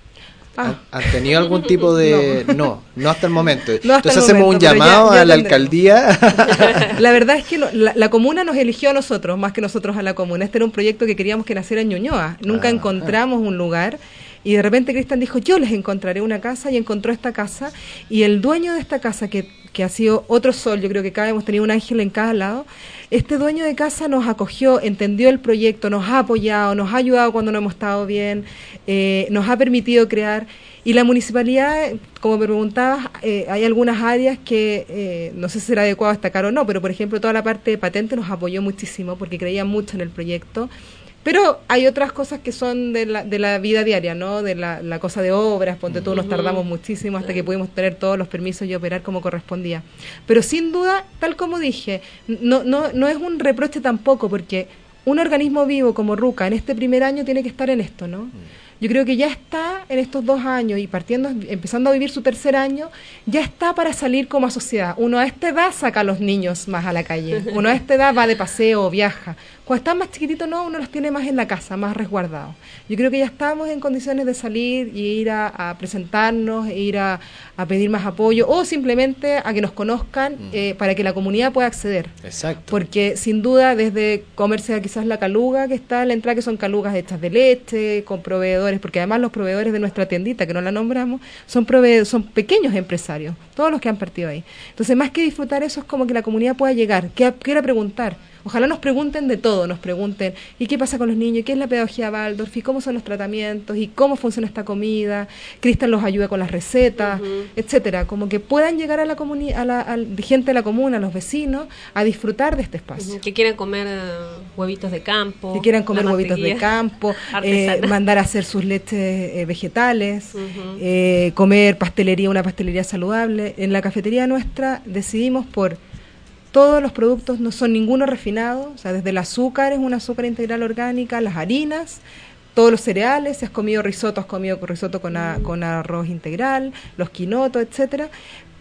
Ah. ¿Han tenido algún tipo de...? No, no, no hasta el momento. No hasta Entonces el hacemos momento, un llamado ya, ya a la alcaldía. La verdad es que lo, la, la comuna nos eligió a nosotros, más que nosotros a la comuna. Este era un proyecto que queríamos que naciera en Ñuñoa. Nunca ah, encontramos ah. un lugar. Y de repente Cristian dijo, yo les encontraré una casa, y encontró esta casa. Y el dueño de esta casa, que, que ha sido otro sol, yo creo que cada hemos tenido un ángel en cada lado, este dueño de casa nos acogió, entendió el proyecto, nos ha apoyado, nos ha ayudado cuando no hemos estado bien, eh, nos ha permitido crear. Y la municipalidad, como me preguntabas, eh, hay algunas áreas que eh, no sé si será adecuado destacar o no, pero por ejemplo toda la parte de patente nos apoyó muchísimo porque creía mucho en el proyecto. Pero hay otras cosas que son de la, de la vida diaria, ¿no? De la, la cosa de obras, ponte tú, nos tardamos muchísimo hasta que pudimos tener todos los permisos y operar como correspondía. Pero sin duda, tal como dije, no, no, no es un reproche tampoco, porque un organismo vivo como RUCA en este primer año tiene que estar en esto, ¿no? Yo creo que ya está en estos dos años y partiendo, empezando a vivir su tercer año, ya está para salir como a sociedad. Uno a esta edad saca a los niños más a la calle, uno a esta edad va de paseo o viaja. Cuando están más chiquititos, no, uno los tiene más en la casa, más resguardados. Yo creo que ya estamos en condiciones de salir y ir a, a presentarnos, e ir a, a pedir más apoyo o simplemente a que nos conozcan mm. eh, para que la comunidad pueda acceder. Exacto. Porque sin duda desde comerse quizás la caluga que está en la entrada, que son calugas hechas de leche, con proveedores, porque además los proveedores de nuestra tiendita, que no la nombramos, son proveedores, son pequeños empresarios, todos los que han partido ahí. Entonces, más que disfrutar eso, es como que la comunidad pueda llegar, que quiera preguntar. Ojalá nos pregunten de todo, nos pregunten, ¿y qué pasa con los niños? ¿Qué es la pedagogía Waldorf? ¿Y cómo son los tratamientos? ¿Y cómo funciona esta comida? Cristian los ayuda con las recetas, uh-huh. etcétera. Como que puedan llegar a la comunidad, a la a gente de la comuna, a los vecinos, a disfrutar de este espacio. Uh-huh. Que quieran comer uh, huevitos de campo. Que quieran comer huevitos de campo, eh, mandar a hacer sus leches eh, vegetales, uh-huh. eh, comer pastelería, una pastelería saludable. En la cafetería nuestra decidimos por... Todos los productos no son ninguno refinado, o sea, desde el azúcar es un azúcar integral orgánica, las harinas, todos los cereales, si has comido risotto, has comido risotto con, a, con arroz integral, los quinotos, etcétera.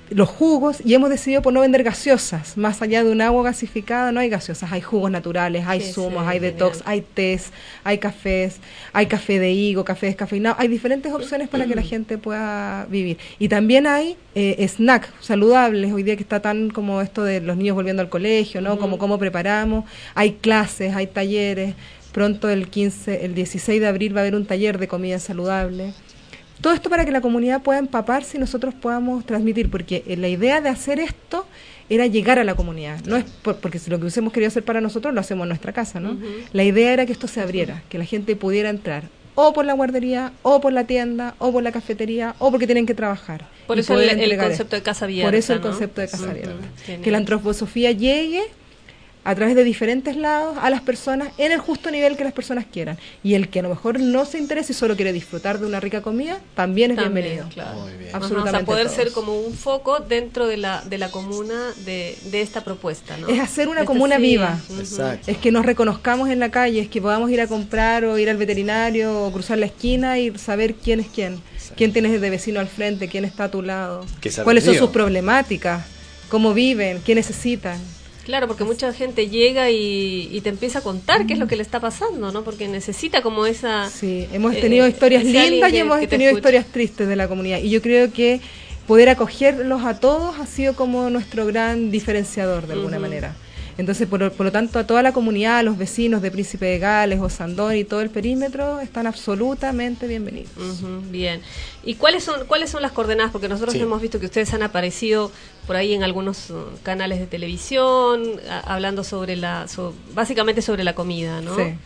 los jugos, y hemos decidido por no vender gaseosas. Más allá de un agua gasificada no hay gaseosas, hay jugos naturales, hay sí, zumos, sí, hay detox, hay tés, hay cafés, hay café de higo, café descafeinado, hay diferentes opciones para que la gente pueda vivir. Y también hay eh, snacks saludables, hoy día que está tan como esto de los niños volviendo al colegio, ¿no? Uh-huh. Como cómo preparamos, hay clases, hay talleres, pronto el quince, el dieciséis de abril va a haber un taller de comida saludable. Todo esto para que la comunidad pueda empaparse y nosotros podamos transmitir, porque la idea de hacer esto era llegar a la comunidad, no es por, porque si lo que hubiésemos querido hacer para nosotros lo hacemos en nuestra casa, ¿no? Uh-huh. La idea era que esto se abriera, que la gente pudiera entrar o por la guardería, o por la tienda, o por la cafetería, o porque tienen que trabajar. Por eso el, el concepto de casa abierta. Por eso el ¿no? concepto de casa uh-huh. abierta. Genial. Que la antroposofía llegue a través de diferentes lados a las personas en el justo nivel que las personas quieran. Y el que a lo mejor no se interesa y solo quiere disfrutar de una rica comida, también es también, bienvenido. Claro. Muy bien. Absolutamente. Ajá, o sea, poder todos. ser como un foco dentro de la de la comuna de, de esta propuesta, ¿no? Es hacer una este, comuna sí. viva. Exacto. Es que nos reconozcamos en la calle, es que podamos ir a comprar o ir al veterinario o cruzar la esquina y saber quién es quién. Exacto. Quién tienes de vecino al frente, quién está a tu lado. Cuáles son sus problemáticas, cómo viven, qué necesitan. Claro, porque mucha gente llega y, y te empieza a contar qué es lo que le está pasando, ¿no? Porque necesita como esa... Sí, hemos tenido eh, historias lindas y hemos tenido escuche. historias tristes de la comunidad. Y yo creo que poder acogerlos a todos ha sido como nuestro gran diferenciador, de alguna uh-huh. manera. Entonces, por, por lo tanto, a toda la comunidad, a los vecinos de Príncipe de Gales, Ossandón y todo el perímetro, están absolutamente bienvenidos. Uh-huh, bien. ¿Y cuáles son cuáles son las coordenadas? Porque nosotros sí. hemos visto que ustedes han aparecido por ahí en algunos uh, canales de televisión, a, hablando sobre la, so, básicamente sobre la comida, ¿no? Sí.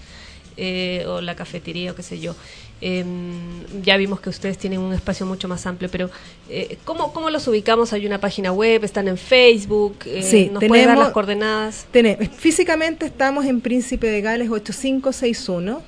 Eh, o la cafetería o qué sé yo. Eh, ya vimos que ustedes tienen un espacio mucho más amplio, pero eh, ¿cómo, ¿cómo los ubicamos? ¿Hay una página web? ¿Están en Facebook? Eh, sí, ¿Nos tenemos, puedes dar las coordenadas? Tenemos, físicamente estamos en Príncipe de Gales ochenta y cinco sesenta y uno,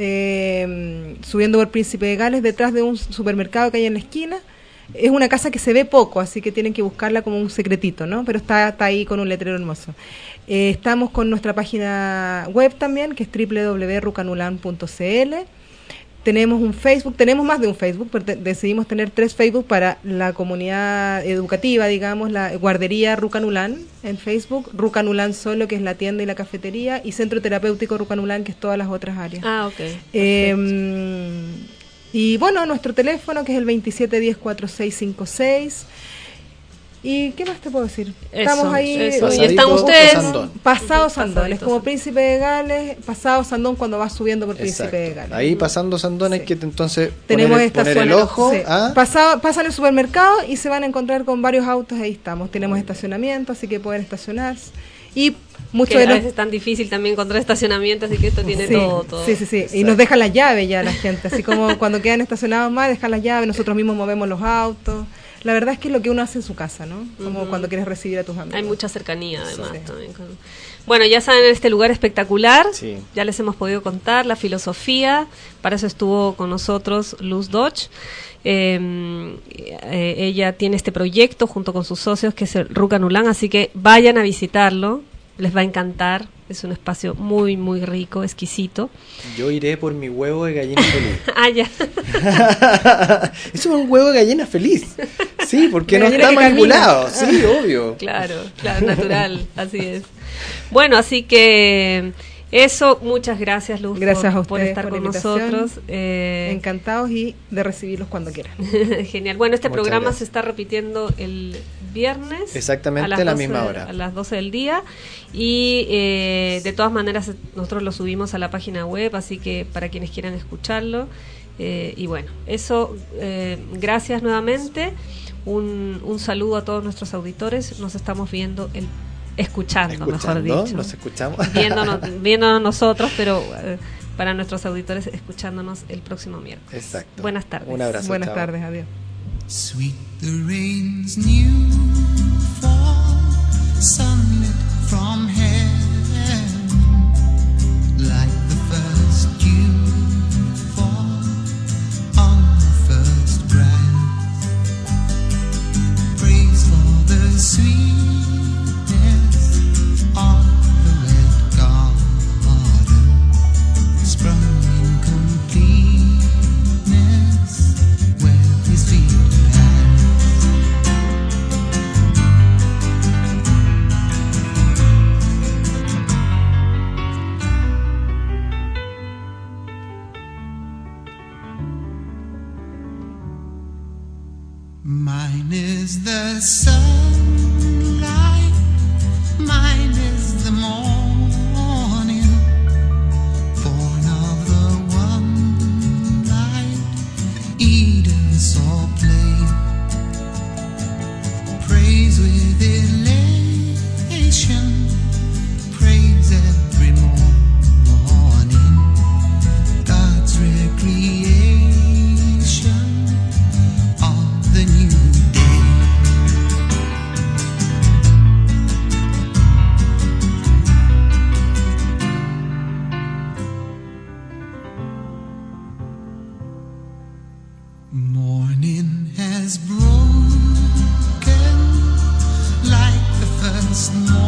eh, subiendo por Príncipe de Gales, detrás de un supermercado que hay en la esquina. Es una casa que se ve poco, así que tienen que buscarla como un secretito, ¿no? Pero está, está ahí con un letrero hermoso. Eh, estamos con nuestra página web también, que es doble u doble u doble u punto rucanulan punto c l. Tenemos un Facebook, tenemos más de un Facebook, pero te, decidimos tener tres Facebook para la comunidad educativa, digamos, la guardería Rucanulan en Facebook, Rucanulan solo, que es la tienda y la cafetería, y Centro Terapéutico Rucanulan, que es todas las otras áreas. Ah, ok. Eh, y bueno, nuestro teléfono, que es el veintisiete diez cuarenta y seis cincuenta y seis. ¿Y qué más te puedo decir? Eso, Estamos ahí. Eso. Y están ustedes. Sandón. Pasado Sandón, es como Príncipe de Gales, pasado Sandón cuando vas subiendo por Príncipe Exacto. de Gales. Ahí pasando Sandón sí. hay que entonces tenemos poner, esta poner zona, el ojo. sí. ¿Ah? Pasado, pasan el supermercado y se van a encontrar con varios autos, ahí estamos. Tenemos estacionamiento, así que pueden estacionarse. Y muchos que de a los... veces es tan difícil también encontrar estacionamiento, así que esto tiene sí, todo, todo. Sí, sí, sí. Exacto. Y nos dejan la llave ya la gente, así como cuando quedan estacionados más, dejan la llave, nosotros mismos movemos los autos. La verdad es que es lo que uno hace en su casa, ¿no? Como uh-huh. cuando quieres recibir a tus amigos. Hay mucha cercanía, además. Sí. También. Bueno, ya saben, este lugar espectacular. Sí. Ya les hemos podido contar la filosofía. Para eso estuvo con nosotros Luz Dodge. Eh, eh, ella tiene este proyecto junto con sus socios, que es el Rucanulan, así que vayan a visitarlo. Les va a encantar. Es un espacio muy, muy rico, exquisito. Yo iré por mi huevo de gallina feliz. Ah, ya. Eso es un huevo de gallina feliz. Sí, porque no está manipulado. Sí, obvio. Claro, claro, natural. Así es. Bueno, así que eso, muchas gracias, Luz, gracias por, a por estar por con nosotros. Eh, Encantados y de recibirlos cuando quieran. Genial. Bueno, este muchas programa gracias. se está repitiendo el viernes. Exactamente a, a la doce, misma hora. A las doce del día. Y eh, de todas maneras, nosotros lo subimos a la página web, así que para quienes quieran escucharlo. Eh, y bueno, eso, eh, gracias nuevamente. Un, un saludo a todos nuestros auditores. Nos estamos viendo el Escuchando, escuchando, mejor dicho. Nos escuchamos. Viéndonos, viéndonos nosotros, pero eh, para nuestros auditores, escuchándonos el próximo miércoles. Exacto. Buenas tardes. Un abrazo. Buenas chao. tardes, adiós. Sweet the rain's new fall, sunlit from heaven, like the first dew fall on the first grass. Praise for the sweet on the red garden, sprung in completeness where his feet pass. Mine is the sunlight, mine is the morning, born of the one light, Eden saw play, praise with elation, praise every morning, God's recreation of the new day. Morning has broken like the first morning.